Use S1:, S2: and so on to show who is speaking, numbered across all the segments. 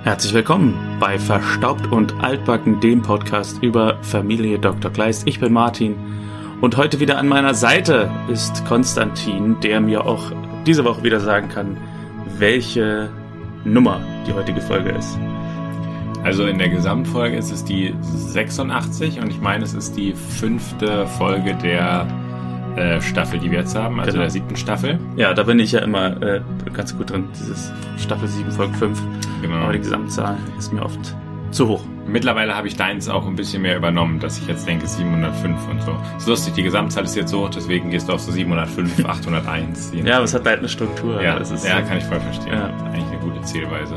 S1: Herzlich willkommen bei Verstaubt und Altbacken, dem Podcast über Familie Dr. Kleist. Ich bin Martin und heute wieder an meiner Seite ist Konstantin, der mir auch diese Woche wieder sagen kann, welche Nummer die heutige Folge ist.
S2: Also in der Gesamtfolge ist es die 86 und ich meine, es ist die 5. Folge der Staffel, die wir jetzt haben, also der 7. Staffel.
S1: Ja, da bin ich ja immer ganz gut drin, dieses Staffel 7, Folge 5.
S2: Genau.
S1: Aber die Gesamtzahl ist mir oft zu hoch.
S2: Mittlerweile habe ich deins auch ein bisschen mehr übernommen, dass ich jetzt denke 705 und so. Ist lustig, die Gesamtzahl ist jetzt so hoch, deswegen gehst du auf so 705, 801.
S1: Ja, aber es hat halt eine Struktur.
S2: Ja, das ist kann ich voll verstehen.
S1: Ja.
S2: Eigentlich eine gute Zielweise.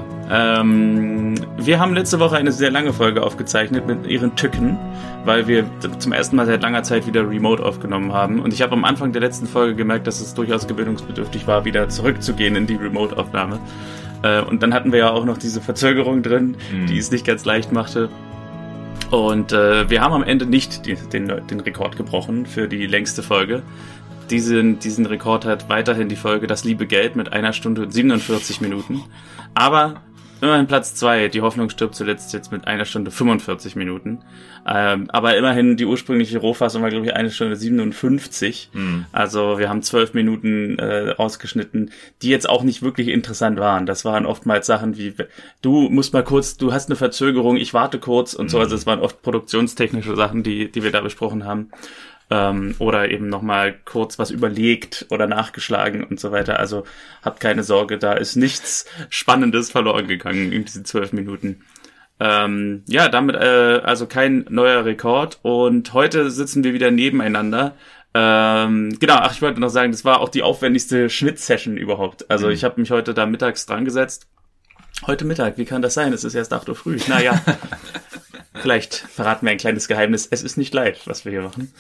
S1: Wir haben letzte Woche eine sehr lange Folge aufgezeichnet mit ihren Tücken, weil wir zum ersten Mal seit langer Zeit wieder remote aufgenommen haben. Und ich habe am Anfang der letzten Folge gemerkt, dass es durchaus gewöhnungsbedürftig war, wieder zurückzugehen in die Remote-Aufnahme. Und dann hatten wir ja auch noch diese Verzögerung drin, die es nicht ganz leicht machte. Und wir haben am Ende nicht den Rekord gebrochen für die längste Folge. Diesen Rekord hat weiterhin die Folge Das liebe Geld mit 1 Stunde und 47 Minuten. Aber immerhin Platz 2, die Hoffnung stirbt zuletzt jetzt mit 1 Stunde 45 Minuten. Aber immerhin die ursprüngliche Rohfassung war, glaube ich, 1 Stunde 57. Also wir haben 12 Minuten rausgeschnitten, die jetzt auch nicht wirklich interessant waren. Das waren oftmals Sachen wie, du musst mal kurz, du hast eine Verzögerung, ich warte kurz und so. Also es waren oft produktionstechnische Sachen, die wir da besprochen haben. Oder eben nochmal kurz was überlegt oder nachgeschlagen und so weiter. Also habt keine Sorge, da ist nichts Spannendes verloren gegangen in diesen 12 Minuten. Ja, damit also kein neuer Rekord. Und heute sitzen wir wieder nebeneinander. Genau, ich wollte noch sagen, das war auch die aufwendigste Schnittsession überhaupt. Also ich habe mich heute da mittags dran gesetzt. Heute Mittag, wie kann das sein? Es ist erst 8 Uhr früh. Naja. Vielleicht verraten wir ein kleines Geheimnis. Es ist nicht live, was wir hier machen.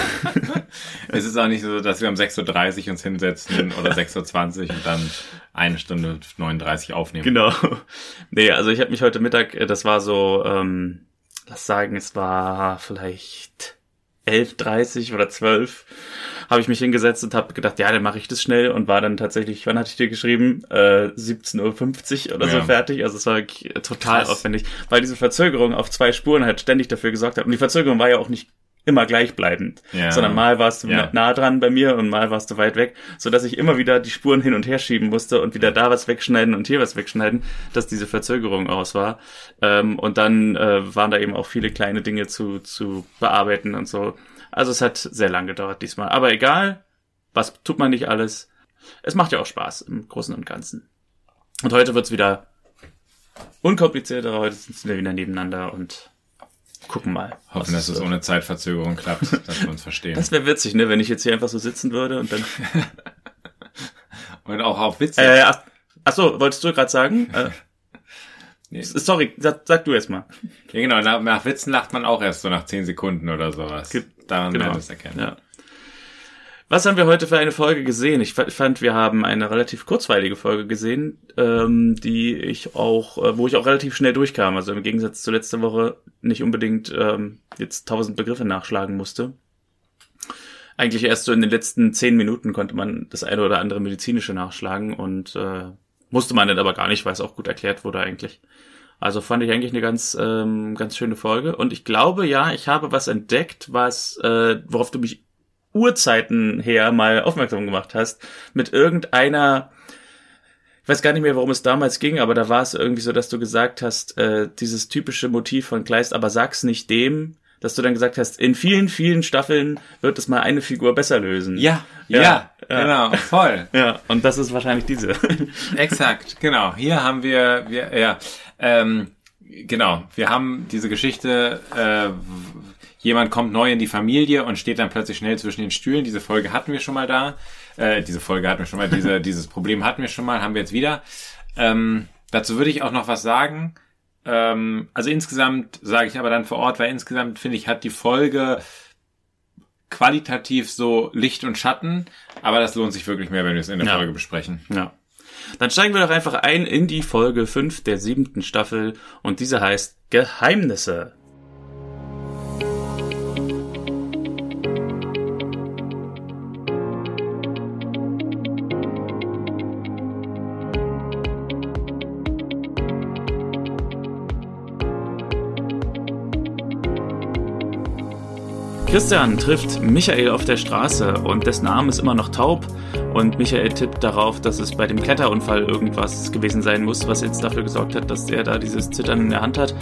S2: Es ist auch nicht so, dass wir um 6.30 Uhr uns hinsetzen oder 6.20 Uhr und dann 1 Stunde 39 aufnehmen.
S1: Genau. Nee, also ich habe mich heute Mittag, das war so, lass sagen, es war vielleicht 11.30 oder 12, habe ich mich hingesetzt und habe gedacht, ja, dann mache ich das schnell und war dann tatsächlich, wann hatte ich dir geschrieben? 17.50 Uhr oder so fertig. Also es war total aufwendig, weil diese Verzögerung auf 2 Spuren halt ständig dafür gesorgt hat. Und die Verzögerung war ja auch nicht immer gleichbleibend, sondern mal warst du nah dran bei mir und mal warst du weit weg, so dass ich immer wieder die Spuren hin und her schieben musste und wieder da was wegschneiden und hier was wegschneiden, dass diese Verzögerung aus war. Und dann waren da eben auch viele kleine Dinge zu bearbeiten und so. Also es hat sehr lang gedauert diesmal. Aber egal, was tut man nicht alles. Es macht ja auch Spaß im Großen und Ganzen. Und heute wird's wieder unkomplizierter. Heute sitzen wir wieder nebeneinander und gucken mal.
S2: Hoffen, dass es ohne Zeitverzögerung klappt, dass wir uns verstehen.
S1: Das wäre witzig, ne, wenn ich jetzt hier einfach so sitzen würde und dann...
S2: Und auch witzig.
S1: Achso, wolltest du gerade sagen? Nee. Sorry, sag du erst mal.
S2: Ja, genau, nach Witzen lacht man auch erst so nach 10 Sekunden oder sowas. Daran werden wir es erkennen. Ja.
S1: Was haben wir heute für eine Folge gesehen? Ich fand, wir haben eine relativ kurzweilige Folge gesehen, wo ich auch relativ schnell durchkam. Also im Gegensatz zu letzter Woche nicht unbedingt jetzt 1000 Begriffe nachschlagen musste. Eigentlich erst so in den letzten 10 Minuten konnte man das eine oder andere medizinische nachschlagen und musste man dann aber gar nicht, weil es auch gut erklärt wurde eigentlich. Also fand ich eigentlich eine ganz schöne Folge. Und ich glaube, ja, ich habe was entdeckt, worauf du mich Urzeiten her mal aufmerksam gemacht hast, mit irgendeiner, ich weiß gar nicht mehr, worum es damals ging, aber da war es irgendwie so, dass du gesagt hast, dieses typische Motiv von Kleist, aber sag's nicht dem, dass du dann gesagt hast, in vielen, vielen Staffeln wird es mal eine Figur besser lösen.
S2: Ja, genau, voll.
S1: Ja, und das ist wahrscheinlich diese.
S2: Exakt, genau. Hier haben wir wir haben diese Geschichte, jemand kommt neu in die Familie und steht dann plötzlich schnell zwischen den Stühlen. Diese Folge hatten wir schon mal dieses Problem hatten wir schon mal, haben wir jetzt wieder. Dazu würde ich auch noch was sagen. Also insgesamt sage ich aber dann vor Ort, weil insgesamt finde ich, hat die Folge qualitativ so Licht und Schatten, aber das lohnt sich wirklich mehr, wenn wir es in der Folge besprechen.
S1: Ja. Dann steigen wir doch einfach ein in die Folge 5 der 7. Staffel und diese heißt Geheimnisse. Christian trifft Michael auf der Straße und dessen Arm ist immer noch taub und Michael tippt darauf, dass es bei dem Kletterunfall irgendwas gewesen sein muss, was jetzt dafür gesorgt hat, dass er da dieses Zittern in der Hand hat.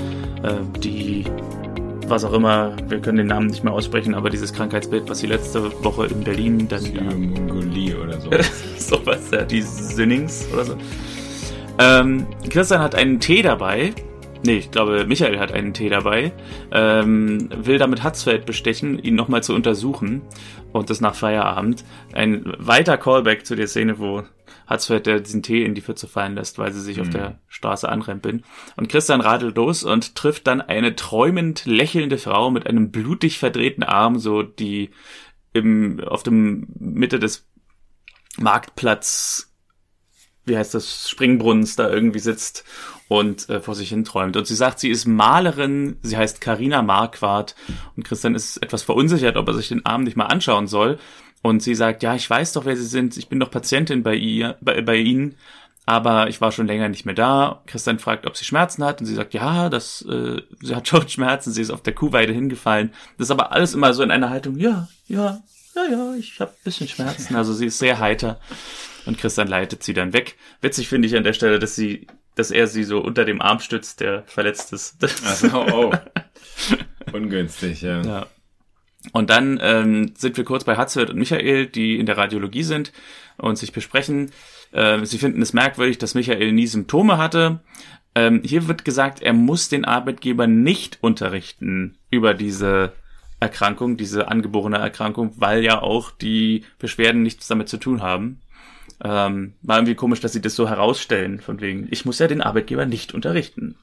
S1: Was auch immer, wir können den Namen nicht mehr aussprechen, aber dieses Krankheitsbild, was sie letzte Woche in Berlin dann...
S2: Mongolie oder so.
S1: Sowas, ja, die Sinnings oder so. Christian hat einen Tee dabei. Nee, ich glaube, Michael hat einen Tee dabei, will damit Hatzfeld bestechen, ihn nochmal zu untersuchen und das nach Feierabend. Ein weiter Callback zu der Szene, wo Hatzfeld diesen Tee in die Pfütze fallen lässt, weil sie sich auf der Straße anrempeln. Und Christian radelt los und trifft dann eine träumend lächelnde Frau mit einem blutig verdrehten Arm, so die auf dem Mitte des Marktplatz, wie heißt das, Springbrunnens da irgendwie sitzt und vor sich hin träumt. Und sie sagt, sie ist Malerin, sie heißt Carina Marquardt und Christian ist etwas verunsichert, ob er sich den Arm nicht mal anschauen soll. Und sie sagt, ja, ich weiß doch, wer Sie sind, ich bin doch Patientin bei Ihnen, aber ich war schon länger nicht mehr da. Christian fragt, ob sie Schmerzen hat und sie sagt, ja, sie hat schon Schmerzen, sie ist auf der Kuhweide hingefallen. Das ist aber alles immer so in einer Haltung, ja, ich habe ein bisschen Schmerzen. Also sie ist sehr heiter. Und Christian leitet sie dann weg. Witzig finde ich an der Stelle, dass er sie so unter dem Arm stützt, der verletzt ist.
S2: Oh. Ungünstig, ja.
S1: Ja. Und dann sind wir kurz bei Hatzfeld und Michael, die in der Radiologie sind und sich besprechen. Sie finden es merkwürdig, dass Michael nie Symptome hatte. Hier wird gesagt, er muss den Arbeitgeber nicht unterrichten über diese Erkrankung, diese angeborene Erkrankung, weil ja auch die Beschwerden nichts damit zu tun haben. War irgendwie komisch, dass sie das so herausstellen, von wegen, ich muss ja den Arbeitgeber nicht unterrichten.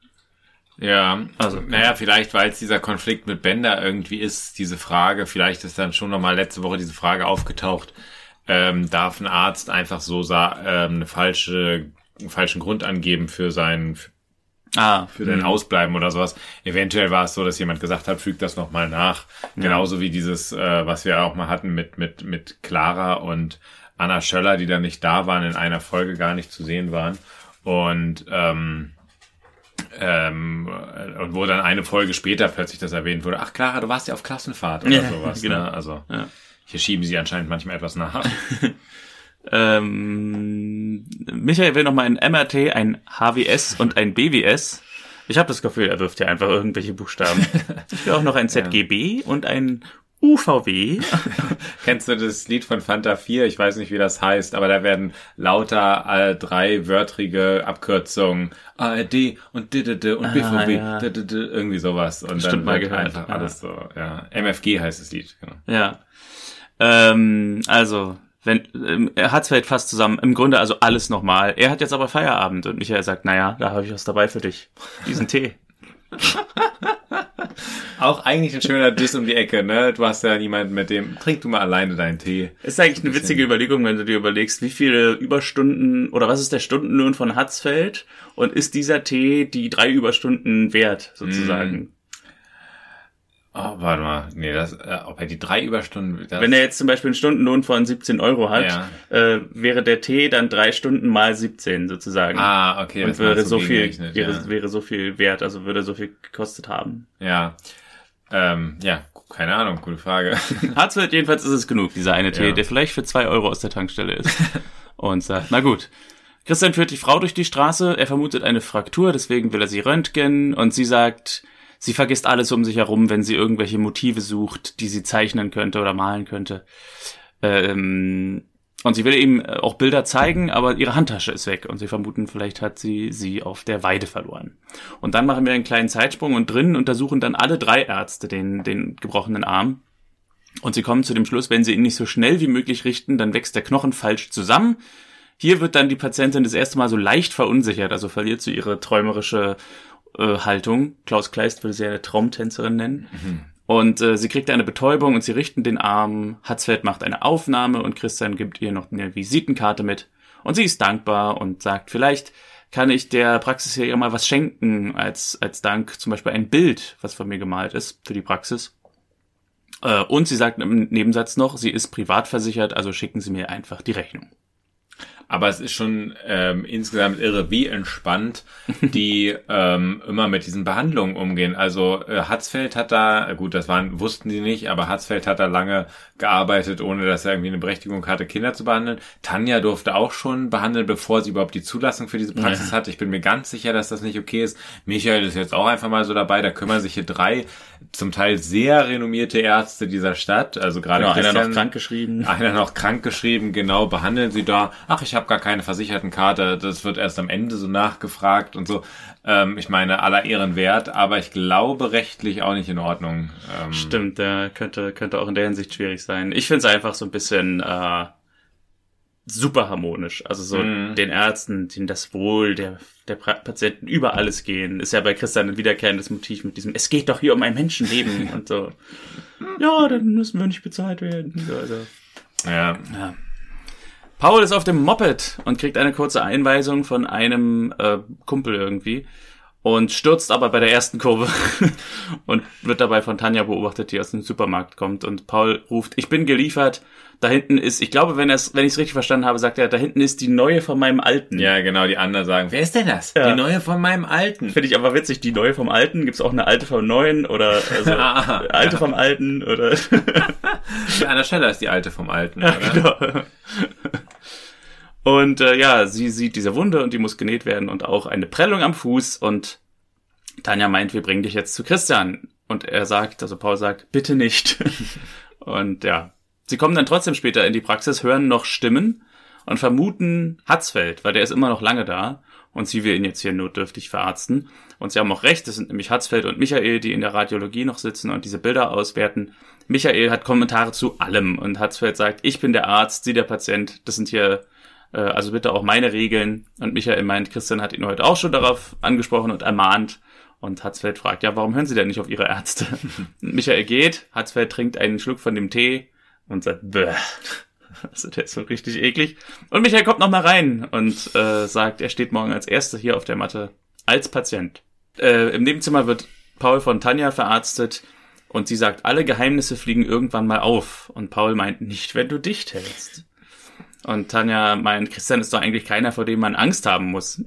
S2: Ja, also vielleicht, weil es dieser Konflikt mit Bender irgendwie ist, diese Frage, vielleicht ist dann schon nochmal letzte Woche diese Frage aufgetaucht, darf ein Arzt einfach so einen falschen Grund angeben für sein Ausbleiben oder sowas. Eventuell war es so, dass jemand gesagt hat, fügt das nochmal nach. Ja. Genauso wie dieses, was wir auch mal hatten mit Clara und Anna Schöller, die dann nicht da waren, in einer Folge gar nicht zu sehen waren. Und wo dann eine Folge später plötzlich das erwähnt wurde, ach Clara, du warst ja auf Klassenfahrt oder sowas. Genau. Ne? Also hier schieben sie anscheinend manchmal etwas nach.
S1: Michael will nochmal ein MRT, ein HWS und ein BWS. Ich habe das Gefühl, er wirft ja einfach irgendwelche Buchstaben. Ich will auch noch ein ZGB und ein UVW.
S2: Kennst du das Lied von Fanta 4? Ich weiß nicht, wie das heißt, aber da werden lauter 3-wörtrige Abkürzungen ARD und DDD und BVB, irgendwie sowas. Und
S1: dann mal gehört,
S2: einfach alles so. Ja. MFG heißt das Lied. Genau.
S1: Ja. Also, er Hatzfeld fast zusammen. Im Grunde also alles nochmal. Er hat jetzt aber Feierabend und Michael sagt, naja, da habe ich was dabei für dich. Diesen Tee.
S2: Auch eigentlich ein schöner Diss um die Ecke, ne? Du hast ja niemanden mit dem, trink du mal alleine deinen Tee.
S1: Ist eigentlich eine witzige Überlegung, wenn du dir überlegst, wie viele Überstunden oder was ist der Stundenlohn von Hatzfeld und ist dieser Tee die 3 Überstunden wert, sozusagen?
S2: Oh, warte mal. Nee, ob er die 3 Überstunden...
S1: Wenn er jetzt zum Beispiel einen Stundenlohn von 17 Euro hat, wäre der Tee dann 3 Stunden mal 17 sozusagen.
S2: Ah, okay.
S1: Und wäre so viel, wäre so viel wert, also würde so viel gekostet haben.
S2: Ja. Keine Ahnung, gute Frage.
S1: Hatzfeld jedenfalls ist es genug, dieser eine Tee, der vielleicht für 2 Euro aus der Tankstelle ist. Und sagt, na gut. Christian führt die Frau durch die Straße, er vermutet eine Fraktur, deswegen will er sie röntgen und sie sagt... Sie vergisst alles um sich herum, wenn sie irgendwelche Motive sucht, die sie zeichnen könnte oder malen könnte. Und sie will ihm auch Bilder zeigen, aber ihre Handtasche ist weg. Und sie vermuten, vielleicht hat sie auf der Weide verloren. Und dann machen wir einen kleinen Zeitsprung und drinnen untersuchen dann alle 3 Ärzte den gebrochenen Arm. Und sie kommen zu dem Schluss, wenn sie ihn nicht so schnell wie möglich richten, dann wächst der Knochen falsch zusammen. Hier wird dann die Patientin das erste Mal so leicht verunsichert, also verliert sie ihre träumerische Haltung. Klaus Kleist würde sie eine Traumtänzerin nennen. Mhm. Und sie kriegt eine Betäubung und sie richten den Arm. Hatzfeld macht eine Aufnahme und Christian gibt ihr noch eine Visitenkarte mit. Und sie ist dankbar und sagt, vielleicht kann ich der Praxis hier mal was schenken als Dank. Zum Beispiel ein Bild, was von mir gemalt ist für die Praxis. Und sie sagt im Nebensatz noch, sie ist privat versichert, also schicken Sie mir einfach die Rechnung.
S2: aber es ist schon insgesamt irre, wie entspannt die immer mit diesen Behandlungen umgehen. Also Hatzfeld hat da, gut, wussten die nicht, aber Hatzfeld hat da lange gearbeitet, ohne dass er irgendwie eine Berechtigung hatte, Kinder zu behandeln. Tanja durfte auch schon behandeln, bevor sie überhaupt die Zulassung für diese Praxis hatte. Ich bin mir ganz sicher, dass das nicht okay ist. Michael ist jetzt auch einfach mal so dabei. Da kümmern sich hier 3 zum Teil sehr renommierte Ärzte dieser Stadt. Also gerade
S1: einer noch krankgeschrieben.
S2: Genau, behandeln sie da. Ach, ich habe gar keine Versichertenkarte. Das wird erst am Ende so nachgefragt und so. Ich meine, aller Ehren wert, aber ich glaube rechtlich auch nicht in Ordnung.
S1: Stimmt, der könnte auch in der Hinsicht schwierig sein. Ich finde es einfach so ein bisschen super harmonisch. Also so den Ärzten, denen das Wohl der Patienten über alles gehen. Ist ja bei Christian ein wiederkehrendes Motiv mit diesem, es geht doch hier um ein Menschenleben und so. Ja, dann müssen wir nicht bezahlt werden. Also, ja. Paul ist auf dem Moped und kriegt eine kurze Einweisung von einem Kumpel irgendwie und stürzt aber bei der ersten Kurve und wird dabei von Tanja beobachtet, die aus dem Supermarkt kommt, und Paul ruft, ich bin geliefert, da hinten ist, ich glaube, wenn ich es richtig verstanden habe, sagt er, da hinten ist die neue von meinem Alten.
S2: Ja, genau, die anderen sagen, wer ist denn das? Ja. Die neue von meinem Alten.
S1: Finde ich aber witzig, die neue vom Alten, gibt's auch eine alte vom Neuen oder also alte vom Alten oder
S2: an der Stelle ist die alte vom Alten,
S1: ja,
S2: oder?
S1: Genau. Und sie sieht diese Wunde und die muss genäht werden und auch eine Prellung am Fuß, und Tanja meint, wir bringen dich jetzt zu Christian. Und Paul sagt, bitte nicht. Und ja, sie kommen dann trotzdem später in die Praxis, hören noch Stimmen und vermuten Hatzfeld, weil der ist immer noch lange da und sie will ihn jetzt hier notdürftig verarzten. Und sie haben auch recht, das sind nämlich Hatzfeld und Michael, die in der Radiologie noch sitzen und diese Bilder auswerten. Michael hat Kommentare zu allem und Hatzfeld sagt, ich bin der Arzt, sie der Patient, das sind hier also bitte auch meine Regeln. Und Michael meint, Christian hat ihn heute auch schon darauf angesprochen und ermahnt. Und Hatzfeld fragt, ja, warum hören Sie denn nicht auf Ihre Ärzte? Michael geht, Hatzfeld trinkt einen Schluck von dem Tee und sagt, bäh. Also der ist so richtig eklig. Und Michael kommt noch mal rein und sagt, er steht morgen als Erster hier auf der Matte als Patient. Im Nebenzimmer wird Paul von Tanja verarztet und sie sagt, alle Geheimnisse fliegen irgendwann mal auf. Und Paul meint, nicht, wenn du dicht hältst. Und Tanja meint, Christian ist doch eigentlich keiner, vor dem man Angst haben muss.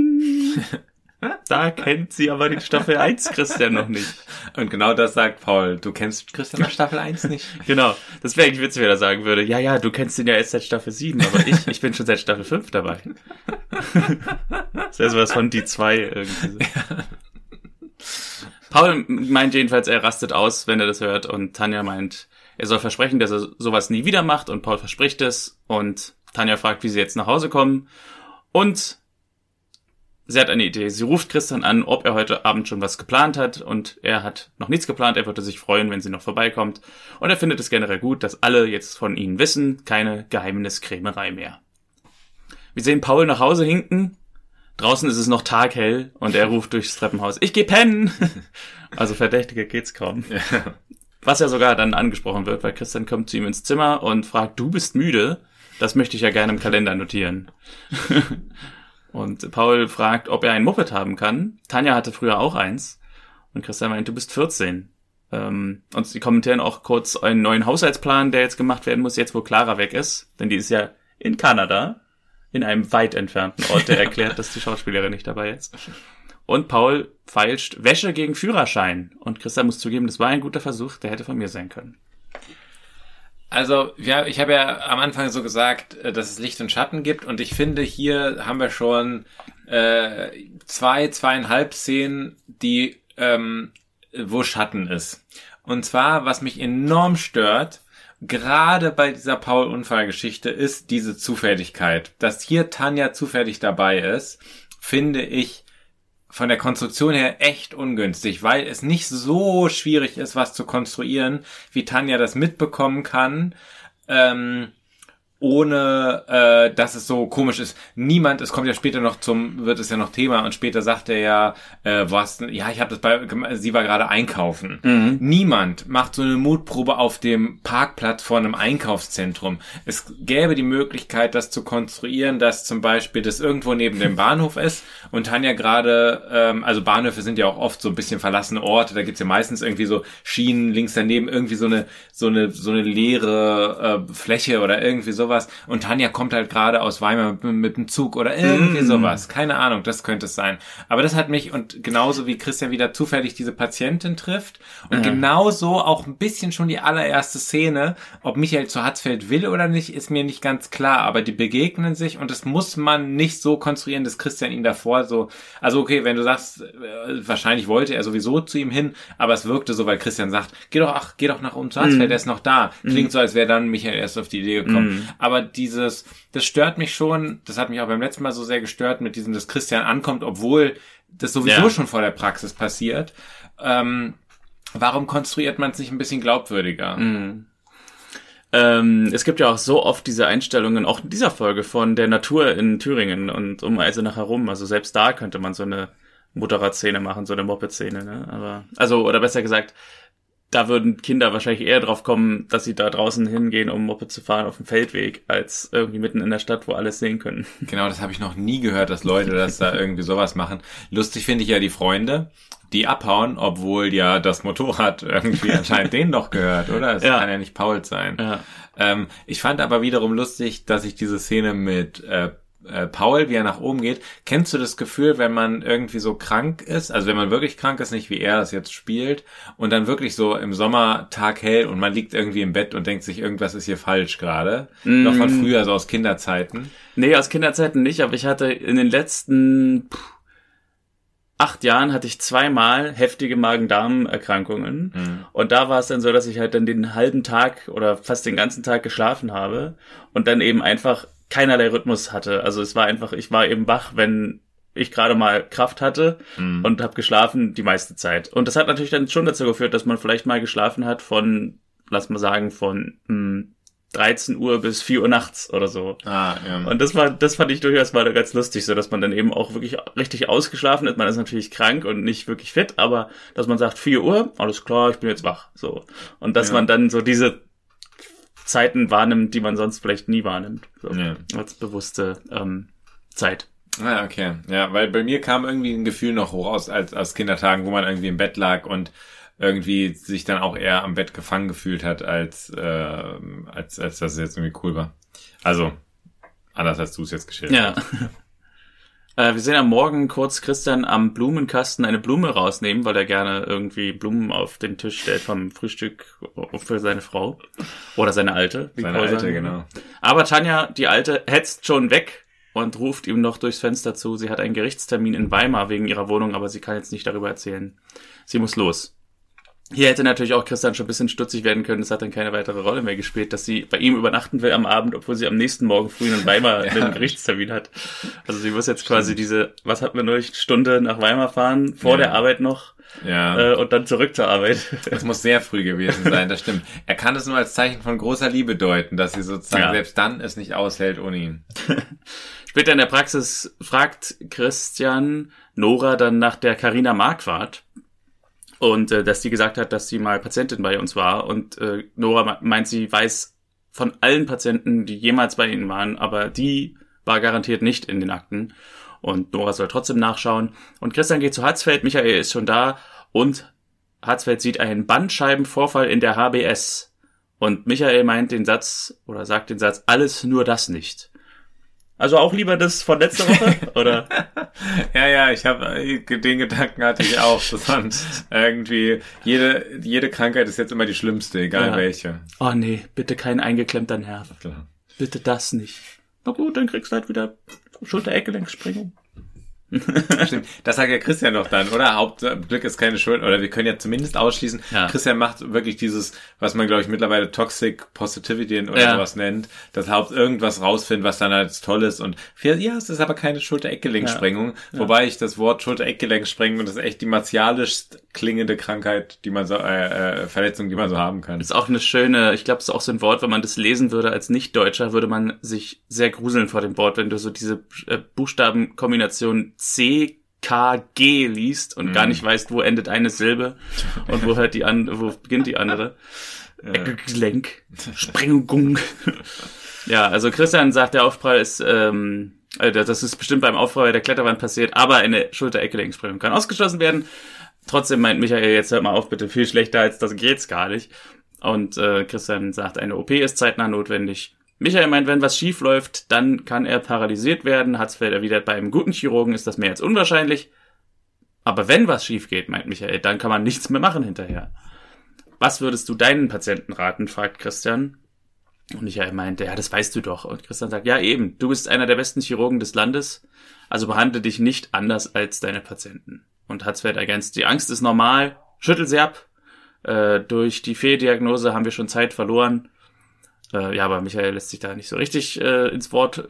S1: Da kennt sie aber die Staffel 1 Christian noch nicht.
S2: Und genau das sagt Paul. Du kennst Christian aus Staffel 1 nicht?
S1: Genau. Das wäre eigentlich witzig, wenn er sagen würde, ja, du kennst ihn ja erst seit Staffel 7, aber ich bin schon seit Staffel 5 dabei. Das wäre sowas von die 2 irgendwie. Ja. Paul meint jedenfalls, er rastet aus, wenn er das hört, und Tanja meint, er soll versprechen, dass er sowas nie wieder macht, und Paul verspricht es, und Tanja fragt, wie sie jetzt nach Hause kommen, und sie hat eine Idee. Sie ruft Christian an, ob er heute Abend schon was geplant hat, und er hat noch nichts geplant. Er würde sich freuen, wenn sie noch vorbeikommt, und er findet es generell gut, dass alle jetzt von ihnen wissen, keine Geheimniskrämerei mehr. Wir sehen Paul nach Hause hinken. Draußen ist es noch taghell und er ruft durchs Treppenhaus, ich geh pennen! Also verdächtiger geht's kaum. Ja. Was ja sogar dann angesprochen wird, weil Christian kommt zu ihm ins Zimmer und fragt, du bist müde? Das möchte ich ja gerne im Kalender notieren. Und Paul fragt, ob er ein Moped haben kann. Tanja hatte früher auch eins. Und Christian meint, du bist 14. Und sie kommentieren auch kurz einen neuen Haushaltsplan, der jetzt gemacht werden muss, jetzt wo Clara weg ist. Denn die ist ja in Kanada, in einem weit entfernten Ort, der erklärt, dass die Schauspielerin nicht dabei ist. Und Paul feilscht Wäsche gegen Führerschein. Und Christian muss zugeben, das war ein guter Versuch, der hätte von mir sein können.
S2: Also, ja, ich habe ja am Anfang so gesagt, dass es Licht und Schatten gibt. Und ich finde, hier haben wir schon 2,5 Szenen, die wo Schatten ist. Und zwar, was mich enorm stört, gerade bei dieser Paul-Unfallgeschichte, ist diese Zufälligkeit. Dass hier Tanja zufällig dabei ist, finde ich von der Konstruktion her echt ungünstig, weil es nicht so schwierig ist, was zu konstruieren, wie Tanja das mitbekommen kann, ohne dass es so komisch ist. Niemand, es kommt ja später noch wird es ja noch Thema, und später sagt er ja, ich habe das sie war gerade einkaufen. Mhm. Niemand macht so eine Mutprobe auf dem Parkplatz vor einem Einkaufszentrum. Es gäbe die Möglichkeit, das zu konstruieren, dass zum Beispiel das irgendwo neben dem Bahnhof ist und Tanja gerade, also Bahnhöfe sind ja auch oft so ein bisschen verlassene Orte, da gibt's ja meistens irgendwie so Schienen links daneben, irgendwie so eine leere Fläche oder irgendwie sowas. sowas. Und Tanja kommt halt gerade aus Weimar mit dem Zug oder irgendwie sowas. Keine Ahnung, das könnte es sein. Aber das hat mich, und genauso wie Christian wieder zufällig diese Patientin trifft und genauso auch ein bisschen schon die allererste Szene, ob Michael zu Hatzfeld will oder nicht, ist mir nicht ganz klar. Aber die begegnen sich und das muss man nicht so konstruieren, dass Christian ihn davor so, also okay, wenn du sagst, wahrscheinlich wollte er sowieso zu ihm hin, aber es wirkte so, weil Christian sagt, geh doch nach oben zu Hatzfeld, der ist noch da. Klingt so, als wäre dann Michael erst auf die Idee gekommen. Aber das stört mich schon, das hat mich auch beim letzten Mal so sehr gestört mit diesem, dass Christian ankommt, obwohl das sowieso schon vor der Praxis passiert. Warum konstruiert man es nicht ein bisschen glaubwürdiger?
S1: Es gibt ja auch so oft diese Einstellungen, auch in dieser Folge, von der Natur in Thüringen und um Eisenach herum. Also selbst da könnte man so eine Motorradszene machen, so eine Moped-Szene, ne? Aber, also, oder besser gesagt, da würden Kinder wahrscheinlich eher drauf kommen, dass sie da draußen hingehen, um Moped zu fahren auf dem Feldweg, als irgendwie mitten in der Stadt, wo alles sehen können.
S2: Genau, das habe ich noch nie gehört, dass Leute das da irgendwie sowas machen. Lustig finde ich ja die Freunde, die abhauen, obwohl ja das Motorrad irgendwie anscheinend denen noch gehört, oder? Es kann ja nicht Pauls sein. Ja. Ich fand aber wiederum lustig, dass ich diese Szene mit Paul, wie er nach oben geht. Kennst du das Gefühl, wenn man irgendwie so krank ist, also wenn man wirklich krank ist, nicht wie er das jetzt spielt, und dann wirklich so im Sommer taghell und man liegt irgendwie im Bett und denkt sich, irgendwas ist hier falsch gerade? Noch von früher, so aus Kinderzeiten?
S1: Nee, aus Kinderzeiten nicht, aber ich hatte in den letzten 8 Jahren hatte ich 2-mal heftige Magen-Darm-Erkrankungen. Und da war es dann so, dass ich halt dann den halben Tag oder fast den ganzen Tag geschlafen habe und dann eben einfach keinerlei Rhythmus hatte. Also es war einfach, ich war eben wach, wenn ich gerade mal Kraft hatte und habe geschlafen die meiste Zeit. Und das hat natürlich dann schon dazu geführt, dass man vielleicht mal geschlafen hat von, lass mal sagen, von 13 Uhr bis 4 Uhr nachts oder so. Und das fand ich durchaus mal ganz lustig, so dass man dann eben auch wirklich richtig ausgeschlafen ist. Man ist natürlich krank und nicht wirklich fit, aber dass man sagt, 4 Uhr, alles klar, ich bin jetzt wach. So. Und dass man dann so diese Zeiten wahrnimmt, die man sonst vielleicht nie wahrnimmt. So. Als bewusste Zeit.
S2: Okay. Ja, weil bei mir kam irgendwie ein Gefühl noch hoch aus Kindertagen, wo man irgendwie im Bett lag und irgendwie sich dann auch eher am Bett gefangen gefühlt hat, als dass es jetzt irgendwie cool war. Also, anders als du es jetzt geschildert hast.
S1: Wir sehen am Morgen kurz Christian am Blumenkasten eine Blume rausnehmen, weil er gerne irgendwie Blumen auf den Tisch stellt vom Frühstück für seine Frau. Oder seine Alte.
S2: Seine Alte, genau.
S1: Aber Tanja, die Alte, hetzt schon weg und ruft ihm noch durchs Fenster zu. Sie hat einen Gerichtstermin in Weimar wegen ihrer Wohnung, aber sie kann jetzt nicht darüber erzählen. Sie muss los. Hier hätte natürlich auch Christian schon ein bisschen stutzig werden können. Das hat dann keine weitere Rolle mehr gespielt, dass sie bei ihm übernachten will am Abend, obwohl sie am nächsten Morgen früh in Weimar einen Gerichtstermin hat. Also sie muss jetzt quasi was hatten wir nur, Stunde nach Weimar fahren, vor der Arbeit noch. Und dann zurück zur Arbeit.
S2: Das muss sehr früh gewesen sein, das stimmt. Er kann es nur als Zeichen von großer Liebe deuten, dass sie sozusagen selbst dann es nicht aushält ohne ihn.
S1: Später in der Praxis fragt Christian Nora dann nach der Carina Marquardt. Und dass die gesagt hat, dass sie mal Patientin bei uns war. Und Nora meint, sie weiß von allen Patienten, die jemals bei ihnen waren, aber die war garantiert nicht in den Akten. Und Nora soll trotzdem nachschauen. Und Christian geht zu Hatzfeld, Michael ist schon da. Und Hatzfeld sieht einen Bandscheibenvorfall in der HBS. Und Michael meint den Satz, oder sagt den Satz, alles nur das nicht. Also auch lieber das von letzter Woche, oder?
S2: Ja, den Gedanken hatte ich auch. Das waren irgendwie, jede Krankheit ist jetzt immer die schlimmste, egal welche.
S1: Oh nee, bitte kein eingeklemmter Nerv. Klar. Bitte das nicht. Na gut, dann kriegst du halt wieder Schulter-Eckgelenksprengung.
S2: Stimmt, das sagt ja Christian noch dann, oder? Hauptglück ist keine Schuld, oder wir können ja zumindest ausschließen, Christian macht wirklich dieses, was man glaube ich mittlerweile Toxic Positivity oder sowas nennt, dass irgendwas rausfindet, was dann als toll ist und es ist aber keine Schulter-Eckgelenksprengung, wobei ich das Wort Schulter-Eckgelenksprengung, das ist echt die martialischst klingende Krankheit, die man so, Verletzung, die man so haben kann.
S1: Ist auch eine schöne, ich glaube, es ist auch so ein Wort, wenn man das lesen würde als Nicht-Deutscher, würde man sich sehr gruseln vor dem Wort, wenn du so diese Buchstabenkombination C-K-G liest und gar nicht weißt, wo endet eine Silbe und wo beginnt die andere. Eckgelenk, Sprengung. Ja, also Christian sagt, der Aufprall ist, das ist bestimmt beim Aufprall der Kletterwand passiert, aber eine Schulter-Eckgelenksprengung kann ausgeschlossen werden. Trotzdem meint Michael, jetzt hört mal auf, bitte, viel schlechter als das geht's gar nicht. Und Christian sagt, eine OP ist zeitnah notwendig. Michael meint, wenn was schief läuft, dann kann er paralysiert werden. Hatzfeld erwidert, bei einem guten Chirurgen ist das mehr als unwahrscheinlich. Aber wenn was schief geht, meint Michael, dann kann man nichts mehr machen hinterher. Was würdest du deinen Patienten raten, fragt Christian. Und Michael meint, ja, das weißt du doch. Und Christian sagt, ja eben, du bist einer der besten Chirurgen des Landes, also behandle dich nicht anders als deine Patienten. Und Hatzfeld ergänzt, die Angst ist normal, schüttel sie ab. Durch die Fehldiagnose haben wir schon Zeit verloren. Ja, aber Michael lässt sich da nicht so richtig ins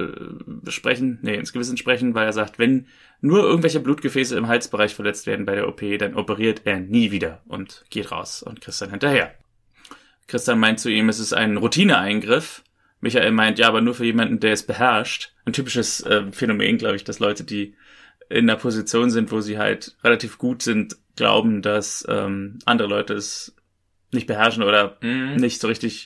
S1: Gewissen sprechen, weil er sagt, wenn nur irgendwelche Blutgefäße im Halsbereich verletzt werden bei der OP, dann operiert er nie wieder und geht raus und Christian hinterher. Christian meint zu ihm, es ist ein Routineeingriff. Michael meint, ja, aber nur für jemanden, der es beherrscht. Ein typisches Phänomen, glaube ich, dass Leute, die in einer Position sind, wo sie halt relativ gut sind, glauben, dass andere Leute es nicht beherrschen oder nicht so richtig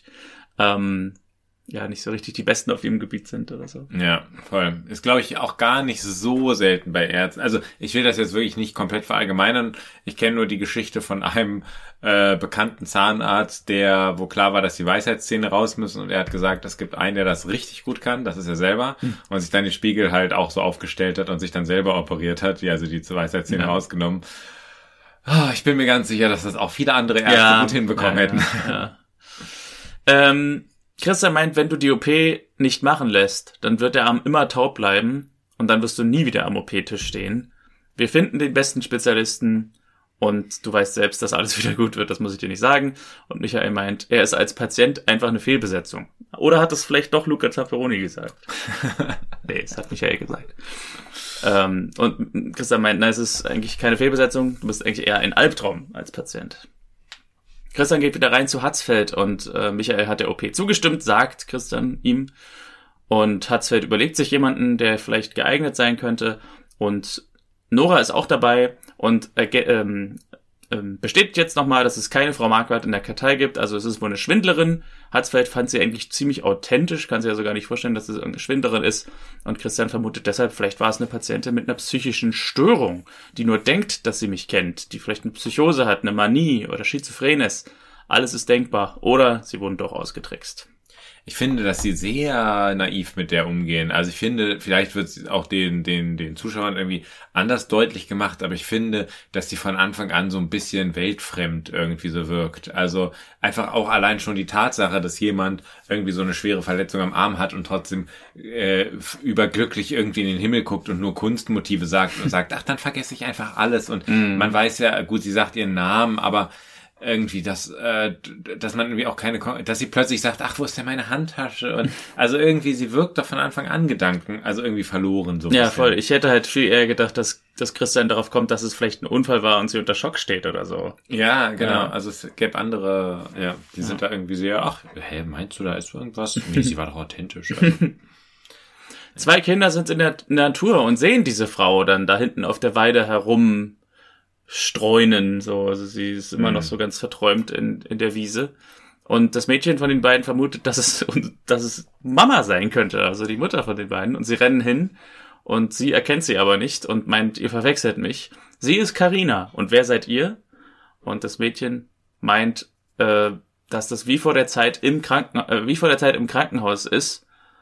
S1: nicht so richtig die Besten auf ihrem Gebiet sind oder so.
S2: Ja, voll. Ist, glaube ich, auch gar nicht so selten bei Ärzten. Also ich will das jetzt wirklich nicht komplett verallgemeinern. Ich kenne nur die Geschichte von einem bekannten Zahnarzt, wo klar war, dass die Weisheitszähne raus müssen und er hat gesagt, es gibt einen, der das richtig gut kann, das ist er selber und sich dann den Spiegel halt auch so aufgestellt hat und sich dann selber operiert hat, also die Weisheitszähne rausgenommen. Oh, ich bin mir ganz sicher, dass das auch viele andere Ärzte gut hinbekommen hätten.
S1: Ja. Christian meint, wenn du die OP nicht machen lässt, dann wird der Arm immer taub bleiben und dann wirst du nie wieder am OP-Tisch stehen. Wir finden den besten Spezialisten und du weißt selbst, dass alles wieder gut wird, das muss ich dir nicht sagen. Und Michael meint, er ist als Patient einfach eine Fehlbesetzung. Oder hat es vielleicht doch Luca Zapparoni gesagt? Nee, es hat Michael gesagt. Und Christian meint, es ist eigentlich keine Fehlbesetzung, du bist eigentlich eher ein Albtraum als Patient. Christian geht wieder rein zu Hatzfeld und Michael hat der OP zugestimmt, sagt Christian ihm. Und Hatzfeld überlegt sich jemanden, der vielleicht geeignet sein könnte. Und Nora ist auch dabei und bestätigt jetzt nochmal, dass es keine Frau Marquardt in der Kartei gibt. Also es ist wohl eine Schwindlerin. Hatzfeld fand sie eigentlich ziemlich authentisch, kann sich ja sogar nicht vorstellen, dass es irgendeine Schwindlerin ist. Und Christian vermutet deshalb, vielleicht war es eine Patientin mit einer psychischen Störung, die nur denkt, dass sie mich kennt, die vielleicht eine Psychose hat, eine Manie oder Schizophrenes. Alles ist denkbar. Oder sie wurden doch ausgetrickst.
S2: Ich finde, dass sie sehr naiv mit der umgehen. Also ich finde, vielleicht wird es auch den Zuschauern irgendwie anders deutlich gemacht, aber ich finde, dass sie von Anfang an so ein bisschen weltfremd irgendwie so wirkt. Also einfach auch allein schon die Tatsache, dass jemand irgendwie so eine schwere Verletzung am Arm hat und trotzdem überglücklich irgendwie in den Himmel guckt und nur Kunstmotive sagt und sagt, ach, dann vergesse ich einfach alles. Und man weiß ja, gut, sie sagt ihren Namen, aber irgendwie, dass man irgendwie auch dass sie plötzlich sagt, ach, wo ist denn meine Handtasche? Und also irgendwie, sie wirkt doch von Anfang an Gedanken, also irgendwie verloren. So
S1: ja, voll. Ich hätte halt viel eher gedacht, dass Christian darauf kommt, dass es vielleicht ein Unfall war und sie unter Schock steht oder so.
S2: Ja, genau. Ja. Also es gäbe andere, die sind da irgendwie sehr, ach, meinst du, da ist irgendwas? Nee, sie war doch authentisch. Also.
S1: 2 Kinder sind in der Natur und sehen diese Frau dann da hinten auf der Weide herumstreunen, so. Also sie ist immer noch so ganz verträumt in der Wiese. Und das Mädchen von den beiden vermutet, dass es Mama sein könnte, also die Mutter von den beiden. Und sie rennen hin und sie erkennt sie aber nicht und meint, ihr verwechselt mich. Sie ist Carina. Und wer seid ihr? Und das Mädchen meint, dass das wie vor der Zeit im Krankenhaus ist.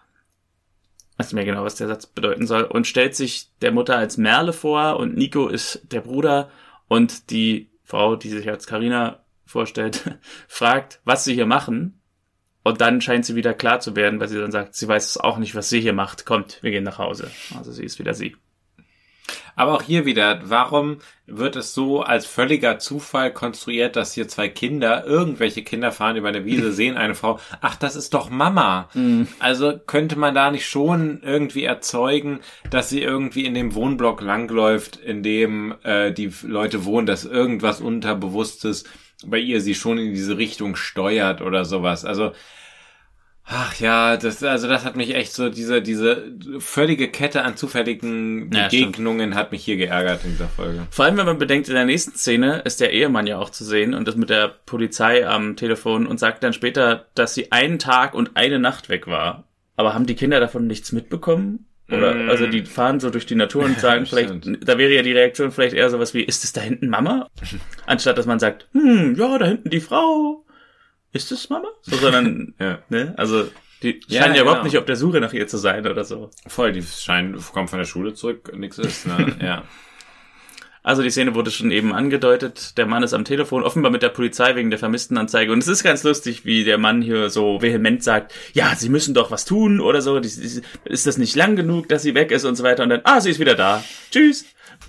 S1: Ich weiß nicht mehr genau, was der Satz bedeuten soll. Und stellt sich der Mutter als Merle vor und Nico ist der Bruder und die Frau, die sich als Carina vorstellt, fragt, was sie hier machen. Und dann scheint sie wieder klar zu werden, weil sie dann sagt, sie weiß auch nicht, was sie hier macht. Kommt, wir gehen nach Hause. Also sie ist wieder sie.
S2: Aber auch hier wieder, warum wird es so als völliger Zufall konstruiert, dass hier 2 Kinder, irgendwelche Kinder fahren über eine Wiese, sehen eine Frau, ach, das ist doch Mama. Also könnte man da nicht schon irgendwie erzeugen, dass sie irgendwie in dem Wohnblock langläuft, in dem die Leute wohnen, dass irgendwas Unterbewusstes bei ihr sie schon in diese Richtung steuert oder sowas. Also ach ja, das hat mich echt so, diese völlige Kette an zufälligen Begegnungen hat mich hier geärgert in dieser Folge.
S1: Vor allem, wenn man bedenkt, in der nächsten Szene ist der Ehemann ja auch zu sehen und ist mit der Polizei am Telefon und sagt dann später, dass sie einen Tag und eine Nacht weg war. Aber haben die Kinder davon nichts mitbekommen? Oder, also die fahren so durch die Natur und sagen vielleicht, da wäre ja die Reaktion vielleicht eher sowas wie, ist es da hinten Mama? Anstatt, dass man sagt, ja, da hinten die Frau. Ist das Mama? So, sondern, ne, also. Die scheinen ja überhaupt nicht auf der Suche nach ihr zu sein oder so.
S2: Voll, die kommen von der Schule zurück, nix ist, ne? Ja.
S1: Also die Szene wurde schon eben angedeutet, der Mann ist am Telefon, offenbar mit der Polizei wegen der Vermisstenanzeige. Und es ist ganz lustig, wie der Mann hier so vehement sagt, ja, sie müssen doch was tun oder so, ist das nicht lang genug, dass sie weg ist und so weiter. Und dann, sie ist wieder da. Tschüss.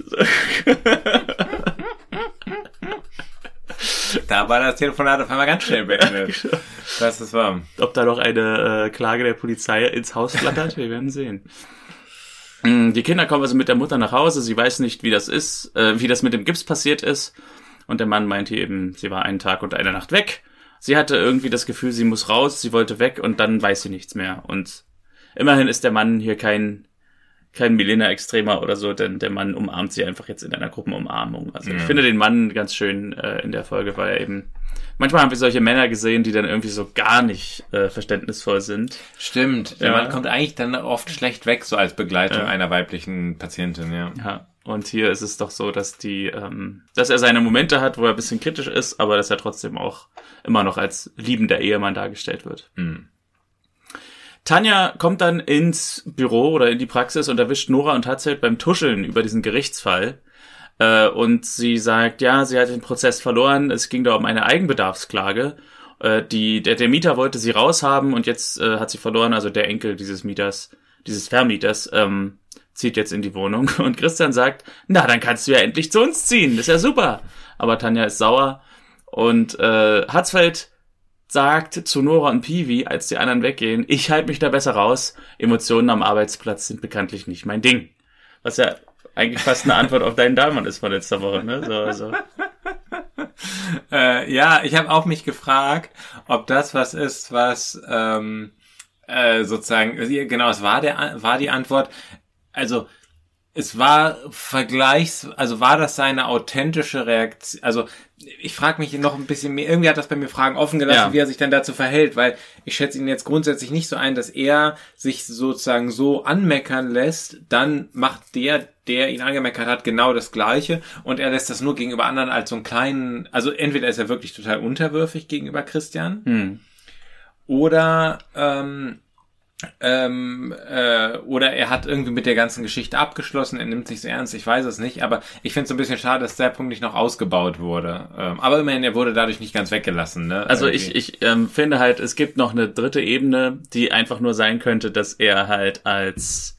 S2: Da war das Telefonat auf einmal ganz schnell beendet. Das ist wahr.
S1: Ob da noch eine Klage der Polizei ins Haus flattert, wir werden sehen. Die Kinder kommen also mit der Mutter nach Hause, sie weiß nicht, wie das ist, wie das mit dem Gips passiert ist. Und der Mann meinte eben, sie war einen Tag und eine Nacht weg. Sie hatte irgendwie das Gefühl, sie muss raus, sie wollte weg und dann weiß sie nichts mehr. Und immerhin ist der Mann hier kein Milena-Extremer oder so, denn der Mann umarmt sie einfach jetzt in einer Gruppenumarmung. Also ich finde den Mann ganz schön in der Folge, weil er eben, manchmal haben wir solche Männer gesehen, die dann irgendwie so gar nicht verständnisvoll sind.
S2: Stimmt, der Mann kommt eigentlich dann oft schlecht weg, so als Begleitung einer weiblichen Patientin,
S1: Ja, und hier ist es doch so, dass dass er seine Momente hat, wo er ein bisschen kritisch ist, aber dass er trotzdem auch immer noch als liebender Ehemann dargestellt wird. Tanja kommt dann ins Büro oder in die Praxis und erwischt Nora und Hatzfeld beim Tuscheln über diesen Gerichtsfall. Und sie sagt, ja, sie hat den Prozess verloren, es ging da um eine Eigenbedarfsklage. Der Mieter wollte sie raushaben und jetzt hat sie verloren, also der Enkel dieses Vermieters, zieht jetzt in die Wohnung. Und Christian sagt, na, dann kannst du ja endlich zu uns ziehen, das ist ja super. Aber Tanja ist sauer und Hatzfeld sagt zu Nora und Piwi, als die anderen weggehen, ich halte mich da besser raus. Emotionen am Arbeitsplatz sind bekanntlich nicht mein Ding. Was ja eigentlich fast eine Antwort auf deinen Dahlmann ist von letzter Woche, ne? So.
S2: Ja, ich habe auch mich gefragt, ob das was ist, was sozusagen, genau, es war die Antwort, also es war war das seine authentische Reaktion, also ich frage mich noch ein bisschen mehr, irgendwie hat das bei mir Fragen offen gelassen, wie er sich dann dazu verhält, weil ich schätze ihn jetzt grundsätzlich nicht so ein, dass er sich sozusagen so anmeckern lässt, dann macht der ihn angemeckert hat, genau das Gleiche und er lässt das nur gegenüber anderen als so einen kleinen, also entweder ist er wirklich total unterwürfig gegenüber Christian oder oder er hat irgendwie mit der ganzen Geschichte abgeschlossen, er nimmt sich so ernst, ich weiß es nicht, aber ich finde es so ein bisschen schade, dass der Punkt nicht noch ausgebaut wurde. Aber immerhin, er wurde dadurch nicht ganz weggelassen. Ne?
S1: Also ich finde halt, es gibt noch eine dritte Ebene, die einfach nur sein könnte, dass er halt als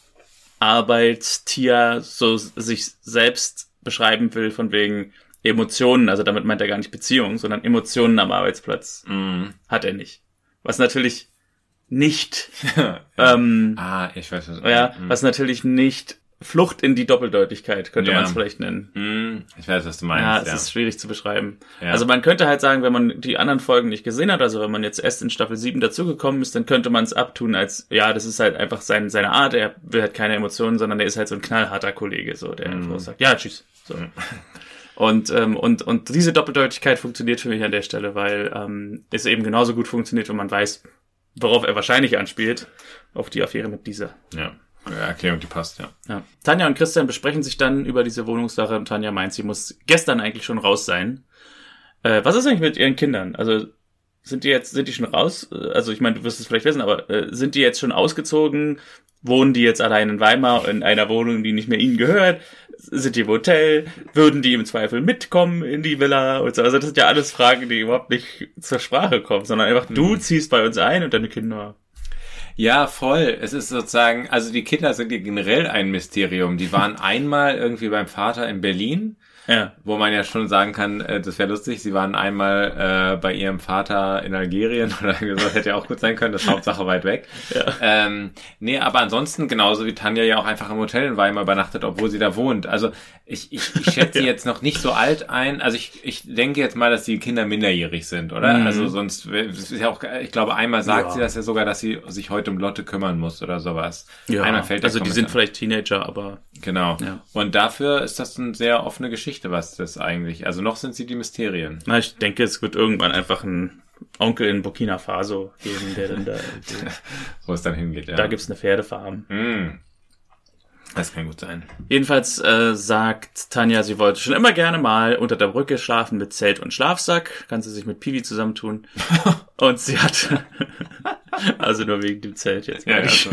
S1: Arbeitstier so sich selbst beschreiben will, von wegen Emotionen, also damit meint er gar nicht Beziehungen, sondern Emotionen am Arbeitsplatz. Hat er nicht. Was natürlich nicht
S2: ich weiß
S1: was natürlich nicht Flucht in die Doppeldeutigkeit, könnte man es vielleicht nennen.
S2: Ich weiß, was du meinst.
S1: Ja, es ist schwierig zu beschreiben.
S2: Ja.
S1: Also man könnte halt sagen, wenn man die anderen Folgen nicht gesehen hat, also wenn man jetzt erst in Staffel 7 dazugekommen ist, dann könnte man es abtun als, ja, das ist halt einfach seine Art, er will halt keine Emotionen, sondern er ist halt so ein knallharter Kollege, so, der einfach sagt, ja, tschüss. So. Und diese Doppeldeutigkeit funktioniert für mich an der Stelle, weil es eben genauso gut funktioniert, wenn man weiß, worauf er wahrscheinlich anspielt, auf die Affäre mit dieser.
S2: Ja, Erklärung, die passt, ja.
S1: Tanja und Christian besprechen sich dann über diese Wohnungssache und Tanja meint, sie muss gestern eigentlich schon raus sein. Was ist eigentlich mit ihren Kindern? Also sind die schon raus? Also ich meine, du wirst es vielleicht wissen, aber sind die jetzt schon ausgezogen? Wohnen die jetzt allein in Weimar in einer Wohnung, die nicht mehr ihnen gehört? Sind die im Hotel? Würden die im Zweifel mitkommen in die Villa? Und so. Also das sind ja alles Fragen, die überhaupt nicht zur Sprache kommen, sondern einfach du ziehst bei uns ein und deine Kinder.
S2: Ja, voll. Es ist sozusagen, also die Kinder sind ja generell ein Mysterium. Die waren einmal irgendwie beim Vater in Berlin. Ja. Wo man ja schon sagen kann, das wäre lustig, sie waren einmal bei ihrem Vater in Algerien oder so, hätte ja auch gut sein können, das ist Hauptsache weit weg. Ja. Nee, aber ansonsten genauso wie Tanja ja auch einfach im Hotel in Weimar übernachtet, obwohl sie da wohnt. Also ich schätze sie jetzt noch nicht so alt ein, also ich denke jetzt mal, dass die Kinder minderjährig sind, oder? Also sonst ist ja auch, ich glaube einmal sagt sie das ja sogar, dass sie sich heute um Lotte kümmern muss oder sowas.
S1: Ja, einmal fällt also die sind vielleicht Teenager, aber...
S2: Genau. Ja. Und dafür ist das eine sehr offene Geschichte, was das eigentlich, also noch sind sie die Mysterien.
S1: Na, ich denke, es wird irgendwann einfach einen Onkel in Burkina Faso geben, der dann da...
S2: Wo es dann hingeht, ja.
S1: Da gibt's eine Pferdefarm.
S2: Das kann gut sein.
S1: Jedenfalls sagt Tanja, sie wollte schon immer gerne mal unter der Brücke schlafen mit Zelt und Schlafsack. Kann sie sich mit Piwi zusammentun. Und sie hat... Also nur wegen dem Zelt jetzt.
S2: Ja, also.